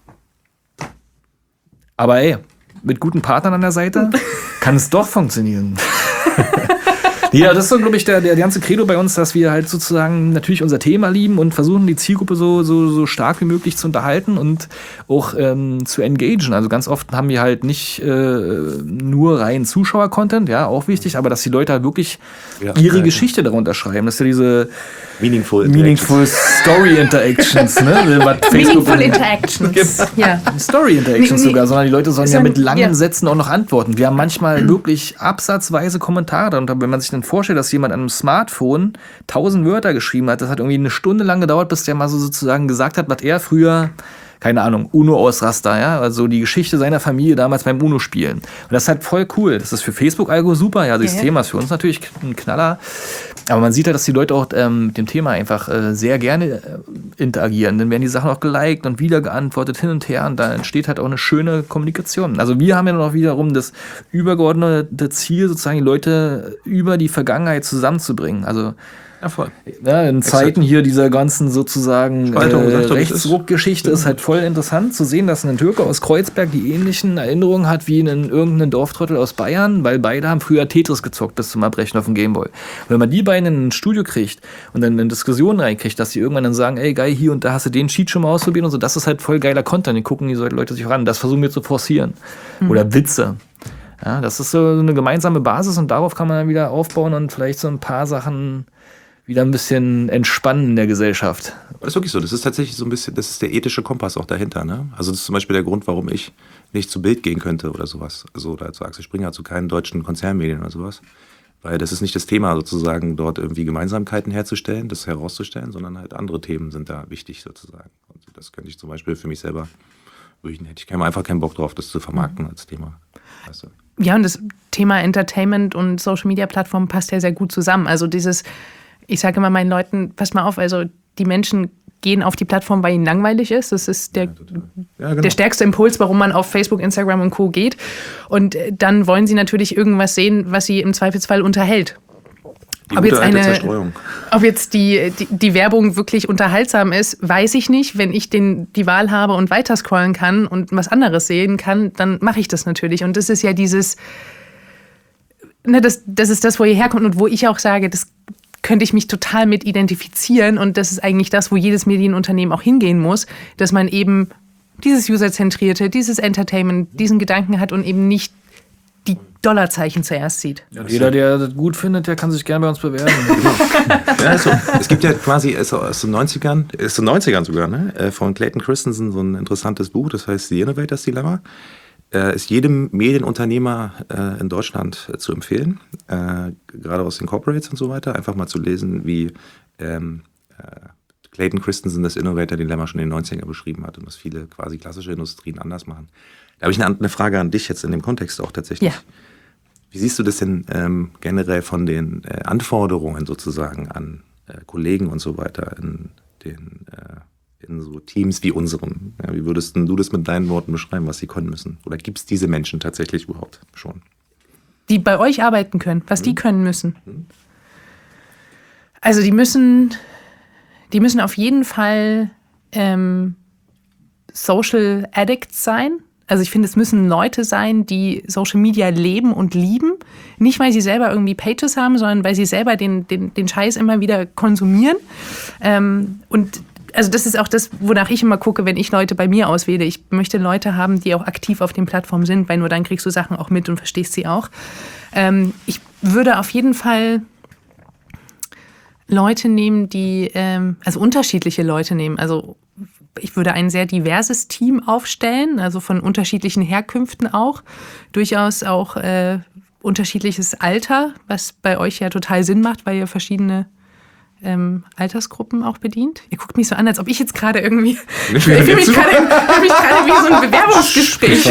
Aber ey, mit guten Partnern an der Seite kann es doch funktionieren. Ja, das ist so, glaube ich, der, der ganze Credo bei uns, dass wir halt sozusagen natürlich unser Thema lieben und versuchen, die Zielgruppe so, so, so stark wie möglich zu unterhalten und auch ähm, zu engagen. Also ganz oft haben wir halt nicht äh, nur rein Zuschauer-Content, ja, auch wichtig, aber dass die Leute halt wirklich ja, ihre ja, Geschichte ja. darunter schreiben. Das ist ja diese Meaningful, meaningful Story Interactions, ne? Was Meaningful Interactions, ja. Story Interactions sogar, sondern die Leute sollen ja mit langen ja. Sätzen auch noch antworten. Wir haben manchmal wirklich absatzweise Kommentare darunter. Wenn man sich dann vorstellt, dass jemand an einem Smartphone tausend Wörter geschrieben hat, das hat irgendwie eine Stunde lang gedauert, bis der mal so sozusagen gesagt hat, was er früher, keine Ahnung, Uno-Ausraster, ja, also die Geschichte seiner Familie damals beim Uno-Spielen. Und das ist halt voll cool. Das ist für Facebook-Algo super, ja, das ja, Thema ist für uns natürlich ein Knaller. Aber man sieht ja, dass die Leute auch ähm, mit dem Thema einfach äh, sehr gerne äh, interagieren. Dann werden die Sachen auch geliked und wieder geantwortet hin und her und da entsteht halt auch eine schöne Kommunikation. Also wir haben ja noch wiederum das übergeordnete Ziel, sozusagen die Leute über die Vergangenheit zusammenzubringen. Also Ja, voll. ja, in Zeiten hier dieser ganzen sozusagen äh, gesagt, Rechtsruck-Geschichte ist halt voll interessant zu sehen, dass ein Türke aus Kreuzberg die ähnlichen Erinnerungen hat wie in irgendeinem Dorftrottel aus Bayern, weil beide haben früher Tetris gezockt bis zum Erbrechen auf dem Gameboy. Und wenn man die beiden in ein Studio kriegt und dann in Diskussionen reinkriegt, dass die irgendwann dann sagen, ey geil, hier und da hast du den Cheat schon mal ausprobiert und so, das ist halt voll geiler Content, den gucken die Leute sich auch an. Das versuchen wir zu forcieren. Mhm. Oder Witze. Ja, das ist so eine gemeinsame Basis und darauf kann man dann wieder aufbauen und vielleicht so ein paar Sachen wieder ein bisschen entspannen in der Gesellschaft. Das ist wirklich so. Das ist tatsächlich so ein bisschen, das ist der ethische Kompass auch dahinter. Ne? Also das ist zum Beispiel der Grund, warum ich nicht zu Bild gehen könnte oder sowas. Also oder zu Axel Springer, zu keinen deutschen Konzernmedien oder sowas. Weil das ist nicht das Thema, sozusagen dort irgendwie Gemeinsamkeiten herzustellen, das herauszustellen, sondern halt andere Themen sind da wichtig sozusagen. Und das könnte ich zum Beispiel für mich selber, hätte ich einfach keinen Bock drauf, das zu vermarkten mhm. als Thema. Weißt du? Ja, und das Thema Entertainment und Social-Media-Plattformen passt ja sehr gut zusammen. Also dieses Ich sage immer meinen Leuten, passt mal auf, also die Menschen gehen auf die Plattform, weil ihnen langweilig ist. Das ist der, ja, ja, genau. der stärkste Impuls, warum man auf Facebook, Instagram und Co. geht. Und dann wollen sie natürlich irgendwas sehen, was sie im Zweifelsfall unterhält. Die ob jetzt, eine, Zerstreuung. ob jetzt die, die, die Werbung wirklich unterhaltsam ist, weiß ich nicht. Wenn ich den, die Wahl habe und weiter scrollen kann und was anderes sehen kann, dann mache ich das natürlich. Und das ist ja dieses, ne, das, das ist das, wo ihr herkommt und wo ich auch sage, das könnte ich mich total mit identifizieren. Und das ist eigentlich das, wo jedes Medienunternehmen auch hingehen muss, dass man eben dieses Userzentrierte, dieses Entertainment, diesen Gedanken hat und eben nicht die Dollarzeichen zuerst sieht. Ja, jeder, der das gut findet, der kann sich gerne bei uns bewerben. Ja, also, es gibt ja quasi also aus den neunzigern, aus den neunzigern sogar, ne, von Clayton Christensen so ein interessantes Buch, das heißt The Innovators Dilemma. Äh, ist jedem Medienunternehmer äh, in Deutschland äh, zu empfehlen, äh, gerade aus den Corporates und so weiter, einfach mal zu lesen, wie ähm, äh, Clayton Christensen das Innovator-Dilemma schon in den neunzigern beschrieben hat und was viele quasi klassische Industrien anders machen. Da habe ich eine, eine Frage an dich jetzt in dem Kontext auch tatsächlich. Ja. Wie siehst du das denn ähm, generell von den äh, Anforderungen sozusagen an äh, Kollegen und so weiter in den äh, in so Teams wie unserem? Ja, wie würdest du das mit deinen Worten beschreiben, was sie können müssen? Oder gibt es diese Menschen tatsächlich überhaupt schon? Die bei euch arbeiten können, was mhm. die können müssen? Mhm. Also die müssen, die müssen auf jeden Fall ähm, Social Addicts sein. Also ich finde, es müssen Leute sein, die Social Media leben und lieben. Nicht, weil sie selber irgendwie Pages haben, sondern weil sie selber den, den, den Scheiß immer wieder konsumieren. Ähm, und also das ist auch das, wonach ich immer gucke, wenn ich Leute bei mir auswähle. Ich möchte Leute haben, die auch aktiv auf den Plattformen sind, weil nur dann kriegst du Sachen auch mit und verstehst sie auch. Ähm, ich würde auf jeden Fall Leute nehmen, die, ähm, also unterschiedliche Leute nehmen. Also ich würde ein sehr diverses Team aufstellen, also von unterschiedlichen Herkünften auch. Durchaus auch äh, unterschiedliches Alter, was bei euch ja total Sinn macht, weil ihr verschiedene ähm, Altersgruppen auch bedient. Ihr guckt mich so an, als ob ich jetzt gerade irgendwie... Ich fühle mich gerade wie so ein Bewerbungsgespräch.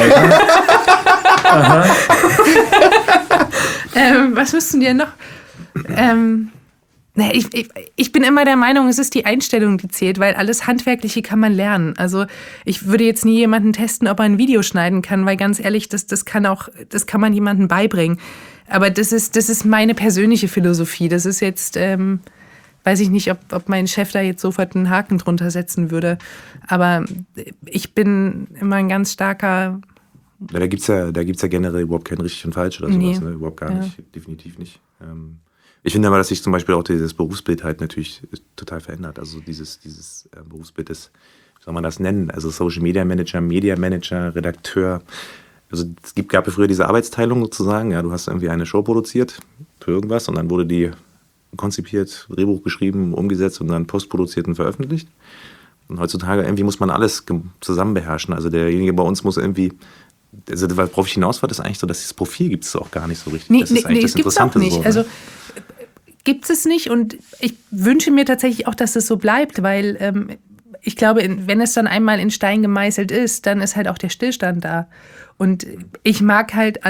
ähm, was müssten die denn noch... Ähm, Ich, ich, ich bin immer der Meinung, es ist die Einstellung, die zählt, weil alles Handwerkliche kann man lernen. Also ich würde jetzt nie jemanden testen, ob er ein Video schneiden kann, weil ganz ehrlich, das, das kann auch, das kann man jemandem beibringen. Aber das ist, das ist meine persönliche Philosophie. Das ist jetzt, ähm, weiß ich nicht, ob, ob mein Chef da jetzt sofort einen Haken drunter setzen würde. Aber ich bin immer ein ganz starker... Ja, da gibt's ja, da gibt's ja generell überhaupt kein richtig und falsch oder sowas, nee. ne? Überhaupt gar ja. nicht, definitiv nicht. Ähm Ich finde aber, dass sich zum Beispiel auch dieses Berufsbild halt natürlich total verändert. Also dieses, dieses äh, Berufsbild ist, wie soll man das nennen? Also Social Media Manager, Media Manager, Redakteur. Also es gibt, gab ja früher diese Arbeitsteilung sozusagen. Ja, du hast irgendwie eine Show produziert für irgendwas und dann wurde die konzipiert, Drehbuch geschrieben, umgesetzt und dann postproduziert und veröffentlicht. Und heutzutage irgendwie muss man alles zusammen beherrschen. Also derjenige bei uns muss irgendwie... Also, worauf ich hinaus war, ist eigentlich so, dass dieses Profil gibt es auch gar nicht so richtig. Nee, das ist nee, nee, das gibt es auch nicht. So, ne? Also gibt es nicht und ich wünsche mir tatsächlich auch, dass es so bleibt, weil ähm, ich glaube, wenn es dann einmal in Stein gemeißelt ist, dann ist halt auch der Stillstand da. Und ich mag halt an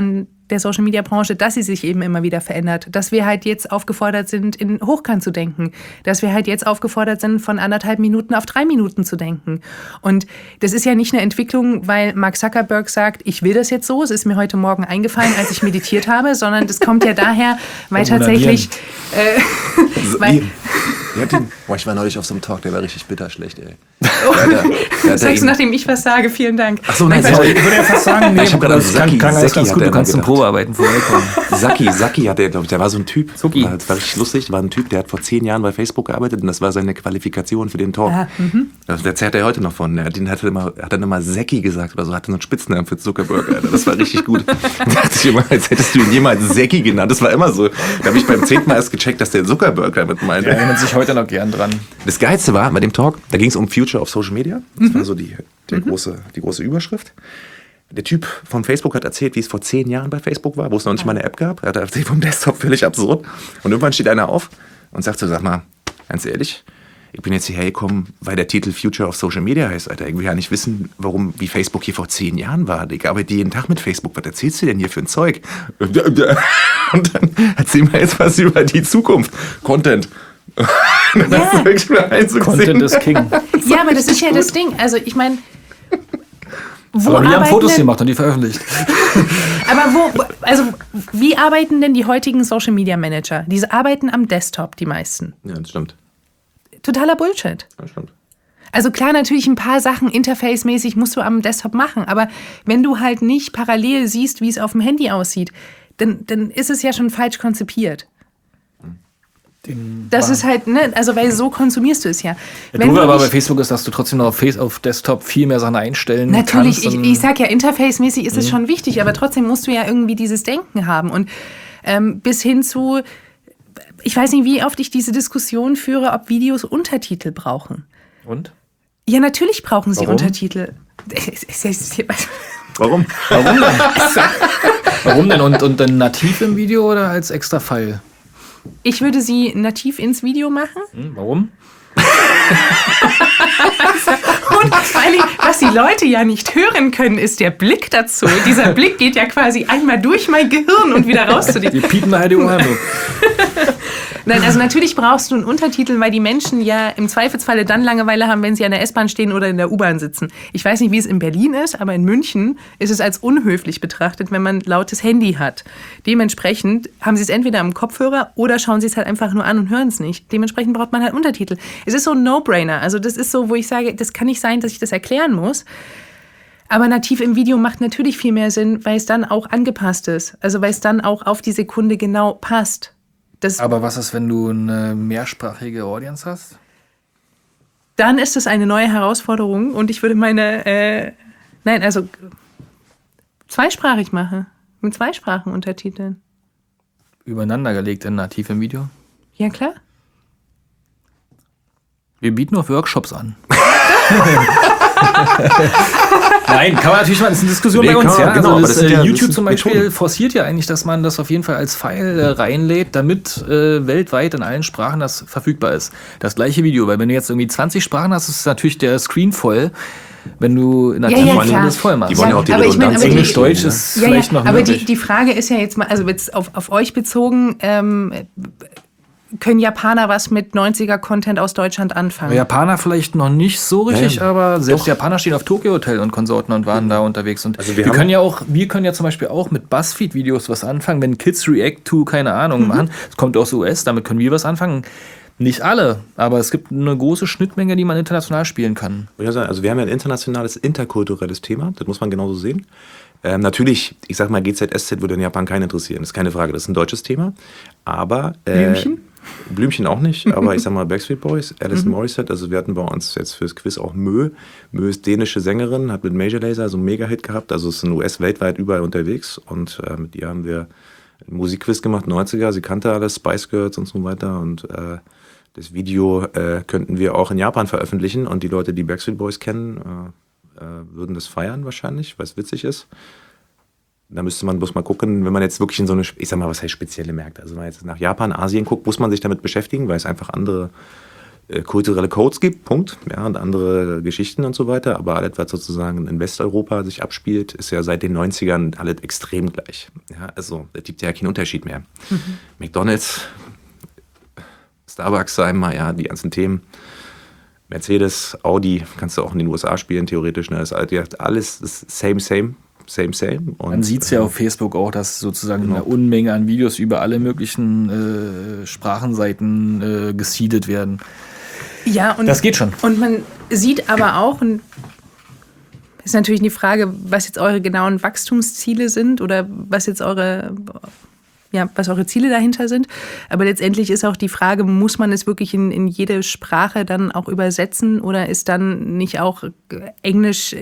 der Social-Media-Branche, dass sie sich eben immer wieder verändert. Dass wir halt jetzt aufgefordert sind, in Hochkant zu denken. Dass wir halt jetzt aufgefordert sind, von anderthalb Minuten auf drei Minuten zu denken. Und das ist ja nicht eine Entwicklung, weil Mark Zuckerberg sagt, ich will das jetzt so, es ist mir heute Morgen eingefallen, als ich meditiert habe, sondern das kommt ja daher, weil tatsächlich... Äh, weil, Wie hat den, boah, ich war neulich auf so einem Talk, der war richtig bitter schlecht, ey. Oh, das sagst du, nachdem ich was sage, vielen Dank. Ach so, nein, ich würde ja fast sagen, nee, ich habe gerade Saki, kann, Saki ganz gut, du kannst zum Probearbeiten vorbeikommen. Saki, Saki hat der, glaube ich, der war so ein Typ, Zuki. das war richtig lustig, war ein Typ, der hat vor zehn Jahren bei Facebook gearbeitet und das war seine Qualifikation für den Talk. Ah, das erzählt er heute noch von, den hat, immer, hat dann immer Seki gesagt oder so, hatte so einen Spitznamen für Zuckerberg, Alter. Das war richtig gut. Da dachte ich immer, als hättest du ihn jemals Seki genannt, das war immer so. Da habe ich beim zehnten Mal erst gecheckt, dass der Zuckerberg damit meinte. Der erinnert sich heute noch gern dran. Das Geilste war bei dem Talk, da ging es um Future of Social Media. Das war so die, der mhm. große, die große Überschrift. Der Typ von Facebook hat erzählt, wie es vor zehn Jahren bei Facebook war, wo es noch nicht mal eine App gab. Er hat erzählt vom Desktop, völlig absurd. Und irgendwann steht einer auf und sagt so, sag mal, ganz ehrlich, ich bin jetzt hierher gekommen, weil der Titel Future of Social Media heißt, Alter. Ich will ja nicht wissen, warum, wie Facebook hier vor zehn Jahren war. Ich arbeite jeden Tag mit Facebook. Was erzählst du denn hier für ein Zeug? Und dann erzähl mal jetzt was über die Zukunft. Content. Ja. Content ist King. Ja, aber das ist ja das Ding. Also ich meine, wo aber wir haben Fotos denn, gemacht und die veröffentlicht. Aber wo, also wie arbeiten denn die heutigen Social Media Manager? Diese arbeiten am Desktop, die meisten. Ja, das stimmt. Totaler Bullshit. Das stimmt. Also klar, natürlich ein paar Sachen interface-mäßig musst du am Desktop machen, aber wenn du halt nicht parallel siehst, wie es auf dem Handy aussieht, dann, dann ist es ja schon falsch konzipiert. Das ist halt, ne, also weil so konsumierst du es ja. Ja, Wenn du aber bei Facebook ist, dass du trotzdem noch auf, Face, auf Desktop viel mehr Sachen einstellen natürlich, kannst. Natürlich, ich, ich sag ja, interface-mäßig ist es schon wichtig, aber trotzdem musst du ja irgendwie dieses Denken haben. Und ähm, bis hin zu, ich weiß nicht, wie oft ich diese Diskussion führe, ob Videos Untertitel brauchen. Und? Ja, natürlich brauchen sie Warum? Untertitel. Warum? Warum denn? Warum denn? Und, und dann nativ im Video oder als extra File? Ich würde sie nativ ins Video machen. Hm, warum? Und vor allem, was die Leute ja nicht hören können, ist der Blick dazu. Dieser Blick geht ja quasi einmal durch mein Gehirn und wieder raus zu dir. Die piepen halt die Ohren. Nein, also natürlich brauchst du einen Untertitel, weil die Menschen ja im Zweifelsfalle dann Langeweile haben, wenn sie an der S-Bahn stehen oder in der U-Bahn sitzen. Ich weiß nicht, wie es in Berlin ist, aber in München ist es als unhöflich betrachtet, wenn man lautes Handy hat. Dementsprechend haben sie es entweder am Kopfhörer oder schauen sie es halt einfach nur an und hören es nicht. Dementsprechend braucht man halt Untertitel. Es ist so ein No-Brainer. Also das ist so, wo ich sage, das kann nicht sein, dass ich das erklären muss. Aber nativ im Video macht natürlich viel mehr Sinn, weil es dann auch angepasst ist. Also weil es dann auch auf die Sekunde genau passt. Das Aber was ist, wenn du eine mehrsprachige Audience hast? Dann ist es eine neue Herausforderung und ich würde meine, äh, nein, also zweisprachig machen, mit Zweisprachen untertiteln. Übereinander gelegt in nativ im Video? Ja, klar. Wir bieten auch Workshops an. Nein, kann man natürlich mal, das ist eine Diskussion nee, bei uns. Ja? Genau, also das, das äh, ja, YouTube zum Beispiel Methoden. forciert ja eigentlich, dass man das auf jeden Fall als File äh, reinlädt, damit äh, weltweit in allen Sprachen das verfügbar ist. Das gleiche Video, weil wenn du jetzt irgendwie zwanzig Sprachen hast, ist natürlich der Screen voll. Wenn du in der ja, ja, Timeline das voll machst. Die wollen ja auch die aber ich mein, aber Englisch, die, Deutsch ist ja, vielleicht ja, noch aber möglich. die, die Frage ist ja jetzt mal, also jetzt auf, auf euch bezogen, ähm, können Japaner was mit neunziger-Content aus Deutschland anfangen? Japaner vielleicht noch nicht so richtig, ja, aber selbst doch. Japaner stehen auf Tokyo Hotel und Konsorten und waren mhm. da unterwegs. Und also wir, wir können ja auch, wir können ja zum Beispiel auch mit BuzzFeed-Videos was anfangen, wenn Kids React to, keine Ahnung, mhm. machen. Es kommt aus U S, damit können wir was anfangen. Nicht alle, aber es gibt eine große Schnittmenge, die man international spielen kann. Also wir haben ja ein internationales, interkulturelles Thema, das muss man genauso sehen. Ähm, natürlich, ich sag mal, G Z S Z würde in Japan keinen interessieren, das ist keine Frage, das ist ein deutsches Thema. Aber äh, Blümchen? Blümchen auch nicht, aber ich sag mal Backstreet Boys, Alice mhm. Morissette, also wir hatten bei uns jetzt fürs Quiz auch Mö. Mö ist dänische Sängerin, hat mit Major Lazer so einen Mega-Hit gehabt, also ist in U S weltweit überall unterwegs und äh, mit ihr haben wir einen Musikquiz gemacht, neunziger, sie kannte alles, Spice Girls und so weiter und äh, das Video äh, könnten wir auch in Japan veröffentlichen und die Leute, die Backstreet Boys kennen, äh, äh, würden das feiern wahrscheinlich, weil es witzig ist. Da müsste man bloß mal gucken, wenn man jetzt wirklich in so eine, ich sag mal, was heißt spezielle Märkte, also wenn man jetzt nach Japan, Asien guckt, muss man sich damit beschäftigen, weil es einfach andere äh, kulturelle Codes gibt, Punkt, ja, und andere Geschichten und so weiter. Aber alles, was sozusagen in Westeuropa sich abspielt, ist ja seit den neunzigern alles extrem gleich. Ja, also es gibt ja keinen Unterschied mehr. Mhm. McDonald's, Starbucks, sagen wir mal, ja, die ganzen Themen. Mercedes, Audi, kannst du auch in den U S A spielen, theoretisch. Ne? Das ist alles ist same, same, same, same. Und man sieht es ja auf Facebook auch, dass sozusagen genau. eine Unmenge an Videos über alle möglichen äh, Sprachenseiten äh, geseedet werden. Ja, und das geht schon. Und man sieht aber auch, und ist natürlich die Frage, was jetzt eure genauen Wachstumsziele sind oder was jetzt eure... Ja, was eure Ziele dahinter sind. Aber letztendlich ist auch die Frage, muss man es wirklich in, in jede Sprache dann auch übersetzen oder ist dann nicht auch Englisch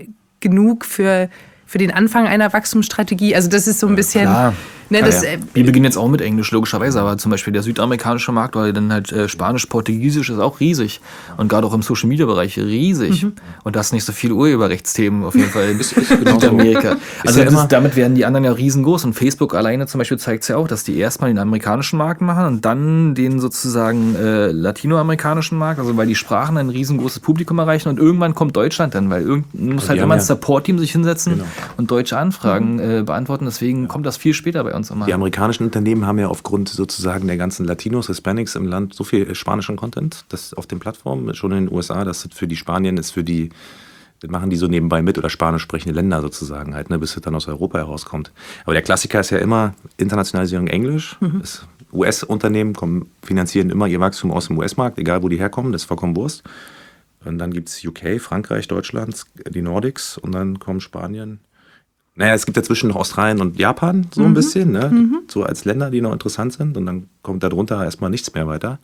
genug für, für den Anfang einer Wachstumsstrategie? Also das ist so ein bisschen... Ja, ne, das, ja. Wir beginnen jetzt auch mit Englisch, logischerweise, aber zum Beispiel der südamerikanische Markt oder dann halt äh, Spanisch, Portugiesisch ist auch riesig und gerade auch im Social-Media-Bereich riesig. Mhm. Und da ist nicht so viel Urheberrechtsthemen auf jeden Fall in Südamerika. Also ja das, damit werden die anderen ja riesengroß und Facebook alleine zum Beispiel zeigt es ja auch, dass die erstmal den amerikanischen Markt machen und dann den sozusagen äh, latinoamerikanischen Markt, also weil die Sprachen ein riesengroßes Publikum erreichen und irgendwann kommt Deutschland dann, weil irgend muss halt immer ein Support-Team sich hinsetzen genau. und deutsche Anfragen äh, beantworten, deswegen ja. kommt das viel später bei uns immer. Die amerikanischen Unternehmen haben ja aufgrund sozusagen der ganzen Latinos, Hispanics im Land so viel spanischen Content, das auf den Plattformen, schon in den U S A, das für die Spanien ist für die, das machen die so nebenbei mit oder spanisch sprechende Länder sozusagen halt, ne, bis es dann aus Europa herauskommt. Aber der Klassiker ist ja immer Internationalisierung Englisch. Mhm. U S-Unternehmen kommen, finanzieren immer ihr Wachstum aus dem U S-Markt, egal wo die herkommen, das ist vollkommen Wurst. Und dann gibt es U K, Frankreich, Deutschland, die Nordics und dann kommen Spanien. Naja, es gibt dazwischen noch Australien und Japan so ein mhm. bisschen, ne? Mhm. So als Länder, die noch interessant sind. Und dann kommt darunter erstmal nichts mehr weiter.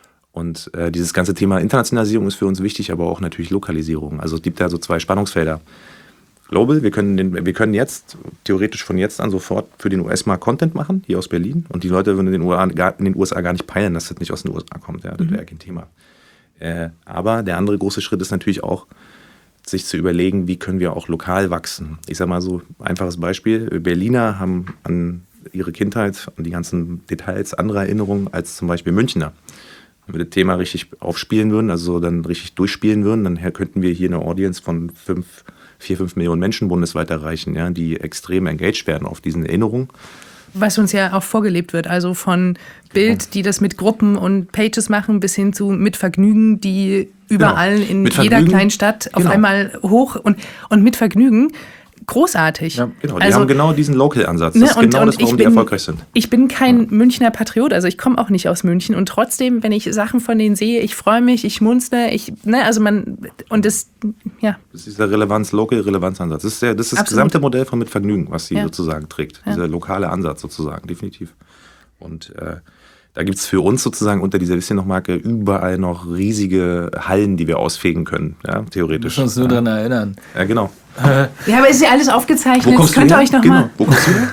Und äh, dieses ganze Thema Internationalisierung ist für uns wichtig, aber auch natürlich Lokalisierung. Also es gibt da so zwei Spannungsfelder. Global, wir können, den, wir können jetzt, theoretisch von jetzt an sofort für den U S-Markt Content machen, hier aus Berlin. Und die Leute würden in den U S A, in den U S A gar nicht peilen, dass das nicht aus den U S A kommt. Ja, das wäre mhm. kein Thema. Äh, aber der andere große Schritt ist natürlich auch, sich zu überlegen, wie können wir auch lokal wachsen. Ich sage mal so, einfaches Beispiel, Berliner haben an ihre Kindheit und die ganzen Details andere Erinnerungen als zum Beispiel Münchner. Wenn wir das Thema richtig aufspielen würden, also dann richtig durchspielen würden, dann könnten wir hier eine Audience von fünf, vier, fünf Millionen Menschen bundesweit erreichen, ja, die extrem engaged werden auf diesen Erinnerungen. Was uns ja auch vorgelebt wird, also von Bild, die das mit Gruppen und Pages machen, bis hin zu mit Vergnügen, die überall genau. in mit jeder Vergnügen. Kleinen Stadt auf genau. einmal hoch und, und mit Vergnügen großartig. Ja, genau. Die also, haben genau diesen Local-Ansatz. Das ne, ist und, genau und das, warum bin, die erfolgreich sind. Ich bin kein ja. Münchner Patriot, also ich komme auch nicht aus München und trotzdem, wenn ich Sachen von denen sehe, ich freue mich, ich munzle, ich, ne, also man, und das, ja. Das ist dieser Relevanz, Local-Relevanz-Ansatz. Das ist, der, das, ist das gesamte Modell von Mit Vergnügen, was sie ja. sozusagen trägt. Ja. Dieser lokale Ansatz sozusagen, definitiv. Und äh, da gibt es für uns sozusagen unter dieser Bisschen-noch-Marke überall noch riesige Hallen, die wir ausfegen können, ja, theoretisch. Wir müssen uns nur ja. daran erinnern. Ja, genau. Ja, aber ist ja alles aufgezeichnet. Wo kommst könnt du ihr her? euch noch Genau. mal. Wo kommst du her?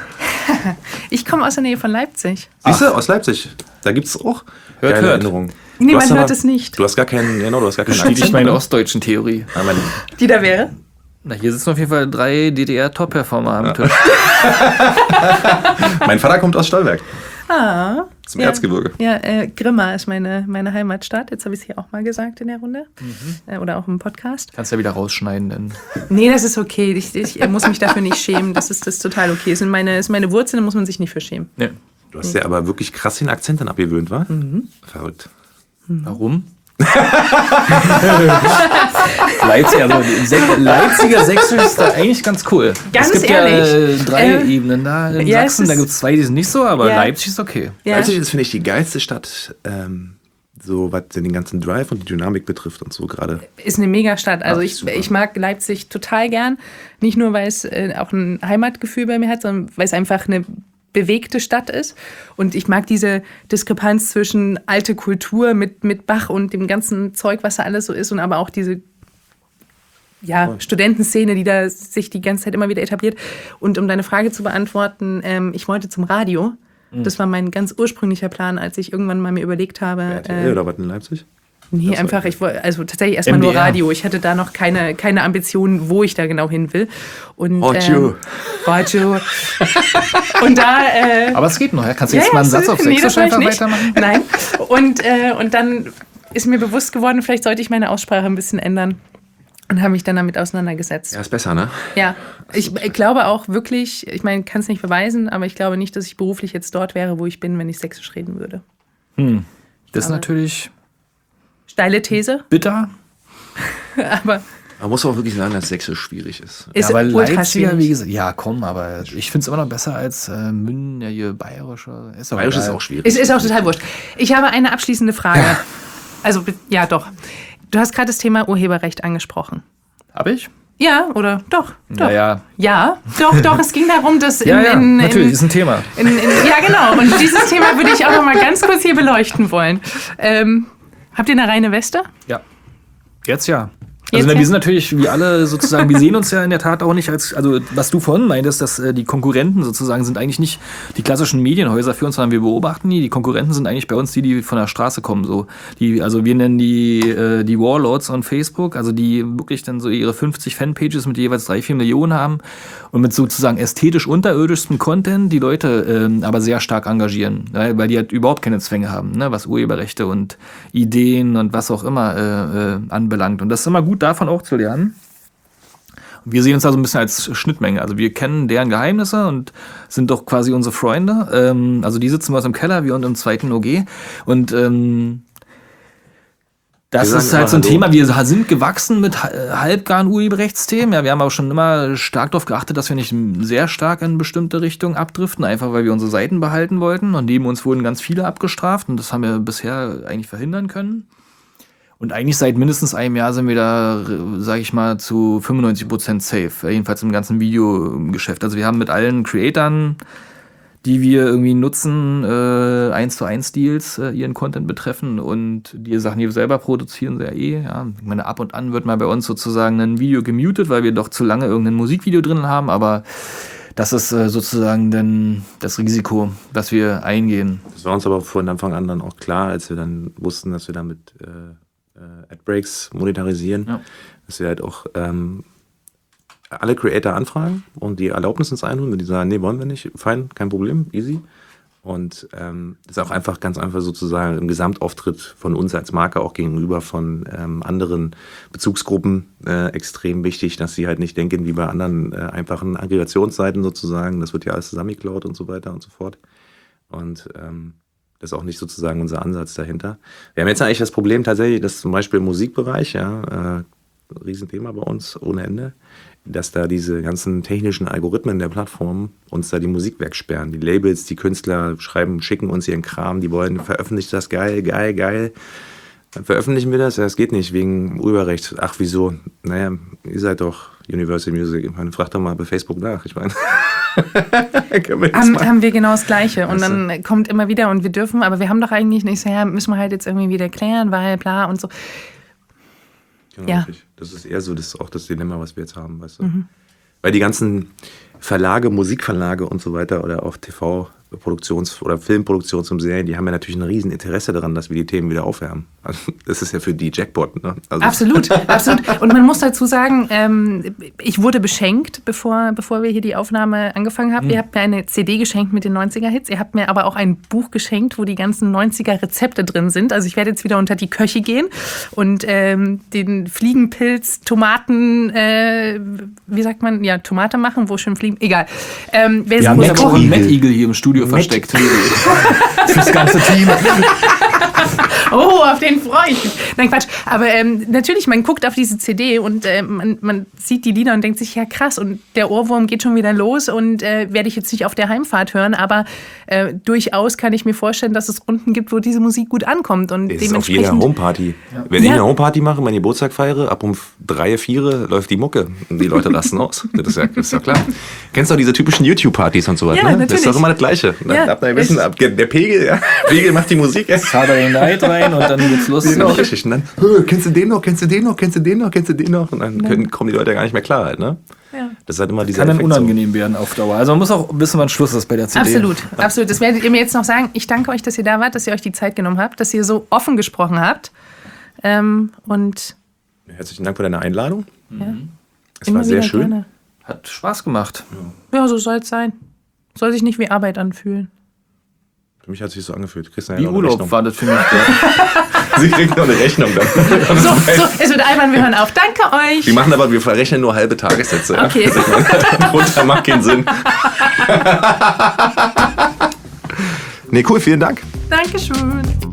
Ich komme aus der Nähe von Leipzig. Siehst du, aus Leipzig. Da gibt es auch hört, geile hört. Erinnerungen. Nee, man hört aber, es nicht. Du hast gar keinen, genau, du hast gar keinen Bestätigt Akzent, meine ostdeutschen Theorie. Ja, meine, die da wäre? Na, hier sitzen auf jeden Fall drei D D R-Top-Performer am ja. Tisch. Mein Vater kommt aus Stolberg. Ah. Zum ja, Erzgebirge. Ja, äh, Grimma ist meine, meine Heimatstadt. Jetzt habe ich es hier auch mal gesagt in der Runde. Mhm. Äh, oder auch im Podcast. Kannst ja wieder rausschneiden. Denn. Nee, das ist okay. Ich, ich muss mich dafür nicht schämen. Das ist, das ist total okay. Es sind meine, ist meine Wurzeln, da muss man sich nicht für schämen. Nee. Du hast ja aber wirklich krass den Akzent dann abgewöhnt, wa? Mhm. Verrückt. Mhm. Warum? Leipzig, also Leipziger Sächsisch ist da eigentlich ganz cool. Ganz es gibt ehrlich. ja drei äh, Ebenen da in ja, Sachsen, da gibt es zwei, die sind nicht so, aber ja. Leipzig ist okay. Ja. Leipzig ist, finde ich, die geilste Stadt, ähm, so was den ganzen Drive und die Dynamik betrifft und so gerade. Ist eine Megastadt. Also Ach, ich, ich mag Leipzig total gern. Nicht nur, weil es äh, auch ein Heimatgefühl bei mir hat, sondern weil es einfach eine bewegte Stadt ist. Und ich mag diese Diskrepanz zwischen alte Kultur mit, mit Bach und dem ganzen Zeug, was da alles so ist, und aber auch diese ja, Studentenszene, die da sich die ganze Zeit immer wieder etabliert. Und um deine Frage zu beantworten, ähm, ich wollte zum Radio. Mhm. Das war mein ganz ursprünglicher Plan, als ich irgendwann mal mir überlegt habe. R T L äh, oder was in Leipzig? Nee, das einfach, ich wollte, also tatsächlich erstmal nur Radio. Ich hatte da noch keine, keine Ambitionen, wo ich da genau hin will. Und, Radio. Ähm, Radio. Und da. Äh, Aber es geht noch, ja? Kannst du ja, jetzt ja, mal einen Satz auf nee, Sächsisch einfach weitermachen? Nein. Und, äh, und dann ist mir bewusst geworden, vielleicht sollte ich meine Aussprache ein bisschen ändern. Und habe mich dann damit auseinandergesetzt. Ja, ist besser, ne? Ja, ich, ich glaube auch wirklich, ich meine, kann es nicht beweisen, aber ich glaube nicht, dass ich beruflich jetzt dort wäre, wo ich bin, wenn ich sächsisch reden würde. Hm. Das ist natürlich... Steile These. Bitter. Aber... Man muss auch wirklich sagen, dass Sächsisch schwierig ist. Ist ja, weil ultra Leipziger, schwierig. wie gesagt, ja, komm, aber ich finde es immer noch besser als äh, München, ja, bayerische. Ist Bayerisch egal. ist auch schwierig. Es ist auch total wurscht. Ich habe eine abschließende Frage. Ja. Also, ja, doch. Du hast gerade das Thema Urheberrecht angesprochen. Hab ich? Ja, oder? Doch, doch. Naja. Ja, doch, doch. Es ging darum, dass in, Ja, ja, in, natürlich, in, ist ein Thema. In, in, ja, genau. Und dieses Thema würde ich auch noch mal ganz kurz hier beleuchten wollen. Ähm, habt ihr eine reine Weste? Ja. Jetzt ja. Jetzt Also na, ja? wir sind natürlich, wie alle sozusagen, wir sehen uns ja in der Tat auch nicht als, also was du vorhin meintest, dass äh, die Konkurrenten sozusagen sind eigentlich nicht die klassischen Medienhäuser für uns, sondern wir beobachten die. Die Konkurrenten sind eigentlich bei uns die, die von der Straße kommen. So. Die, also wir nennen die, äh, die Warlords on Facebook, also die wirklich dann so ihre fünfzig Fanpages mit jeweils drei, vier Millionen haben und mit sozusagen ästhetisch unterirdischstem Content die Leute ähm, aber sehr stark engagieren, weil weil die halt überhaupt keine Zwänge haben, ne, was Urheberrechte und Ideen und was auch immer äh, äh, anbelangt. Und das ist immer gut, davon auch zu lernen. Und wir sehen uns da so ein bisschen als Schnittmenge. Also wir kennen deren Geheimnisse und sind doch quasi unsere Freunde. Ähm, also die sitzen bei uns im Keller, wir und im zweiten O G. Und ähm, das Wir ist sagen halt so ein immer Thema. Wir sind gewachsen mit halbgaren Urheberrechtsthemen. Ja, wir haben auch schon immer stark darauf geachtet, dass wir nicht sehr stark in bestimmte Richtungen abdriften, einfach weil wir unsere Seiten behalten wollten. Und neben uns wurden ganz viele abgestraft und das haben wir bisher eigentlich verhindern können. Und eigentlich seit mindestens einem Jahr sind wir da, sage ich mal, zu fünfundneunzig Prozent safe. Jedenfalls im ganzen Videogeschäft. Also wir haben mit allen Creatoren, die wir irgendwie nutzen, äh, eins zu eins Deals äh, ihren Content betreffen und die Sachen, die wir selber produzieren, sehr eh. Ja. Ich meine, ab und an wird mal bei uns sozusagen ein Video gemutet, weil wir doch zu lange irgendein Musikvideo drin haben, aber das ist äh, sozusagen dann das Risiko, das wir eingehen. Das war uns aber von Anfang an dann auch klar, als wir dann wussten, dass wir damit äh, äh, Adbreaks monetarisieren, Ja. dass wir halt auch ähm, alle Creator anfragen und die Erlaubnis uns einholen, wenn die sagen, nee, wollen wir nicht, fein, kein Problem, easy. Und ähm, das ist auch einfach ganz einfach sozusagen im Gesamtauftritt von uns als Marke auch gegenüber von ähm, anderen Bezugsgruppen äh, extrem wichtig, dass sie halt nicht denken wie bei anderen äh, einfachen Aggregationsseiten sozusagen, das wird ja alles zusammengeklaut und so weiter und so fort. Und ähm, das ist auch nicht sozusagen unser Ansatz dahinter. Wir haben jetzt eigentlich das Problem tatsächlich, dass zum Beispiel im Musikbereich, ja, äh, Riesenthema bei uns ohne Ende, dass da diese ganzen technischen Algorithmen der Plattformen uns da die Musik wegsperren. Die Labels, die Künstler schreiben, schicken uns ihren Kram, die wollen, veröffentlicht das, geil, geil, geil. Dann veröffentlichen wir das, ja, das geht nicht, wegen Urheberrecht. Ach, wieso? Naja, ihr seid doch Universal Music. Ich meine, frag doch mal bei Facebook nach. Ich meine, können wir das Haben, machen? haben wir genau das Gleiche. Und Weißt du? dann kommt immer wieder und wir dürfen, aber wir haben doch eigentlich nicht so, ja, müssen wir halt jetzt irgendwie wieder klären, weil bla und so. Genau, Ja. richtig. Das ist eher so das, auch das Dilemma, was wir jetzt haben, weißt du. Mhm. Weil die ganzen Verlage, Musikverlage und so weiter oder auch T V-Produktions- oder Filmproduktions- zum Serien, die haben ja natürlich ein riesen Interesse daran, dass wir die Themen wieder aufwärmen. Also das ist ja für die Jackpot, ne? Also Absolut, absolut. Und man muss dazu sagen, ähm, ich wurde beschenkt, bevor, bevor wir hier die Aufnahme angefangen haben. Mhm. Ihr habt mir eine C D geschenkt mit den neunziger-Hits. Ihr habt mir aber auch ein Buch geschenkt, wo die ganzen neunziger-Rezepte drin sind. Also ich werde jetzt wieder unter die Köche gehen und ähm, den Fliegenpilz, Tomaten, äh, wie sagt man, ja, Tomate machen, wo schon Fliegen, egal. Ähm, wer Wir haben muss jetzt auch einen Mad Eagle hier im Studio versteckt. Fürs ganze Team. Oh, auf den freue ich mich. Nein, Quatsch. Aber ähm, natürlich, man guckt auf diese C D und äh, man, man sieht die Lieder und denkt sich, ja krass, und der Ohrwurm geht schon wieder los und äh, werde ich jetzt nicht auf der Heimfahrt hören, aber äh, durchaus kann ich mir vorstellen, dass es Runden gibt, wo diese Musik gut ankommt. Und das ist auf jeder dementsprechend Homeparty. Ja. Wenn Ja. ich eine Homeparty mache, meine Geburtstag feiere, ab um drei, vier läuft die Mucke und die Leute rasten aus. Das ist ja, das ist ja klar. Kennst du auch diese typischen YouTube-Partys und so weiter? Ja, ne? Das ist doch natürlich. immer das Gleiche. Ja, ab einer gewissen, ab, der Pegel, ja, Pegel macht die Musik. Ja. Saturday Night rein und dann geht's los. Genau, richtig. Und dann, "Hö, kennst du den noch, kennst du den noch, kennst du den noch, kennst du den noch? Und dann können, kommen die Leute ja gar nicht mehr klar halt, ne? Ja. Das ist halt immer dieser Kann dann Effekt so. unangenehm werden auf Dauer. Also man muss auch wissen, wann Schluss ist bei der C D. Absolut, absolut. Das werdet ihr mir jetzt noch sagen. Ich danke euch, dass ihr da wart, dass ihr euch die Zeit genommen habt, dass ihr so offen gesprochen habt. Ähm, und Herzlichen Dank für deine Einladung. ja, Es war sehr wieder schön. gerne. Hat Spaß gemacht. Ja, so soll es sein. Soll sich nicht wie Arbeit anfühlen. Für mich hat es sich so angefühlt. Kriegst du Wie ja noch eine Urlaub Rechnung. war das für mich. Sie kriegen noch eine Rechnung dann. So, so, es wird albern, wir hören auf. Danke euch. Die machen aber, wir verrechnen nur halbe Tagessätze. Okay. Ja? Also ich meine, drunter macht keinen Sinn. Nee, cool, vielen Dank. Dankeschön.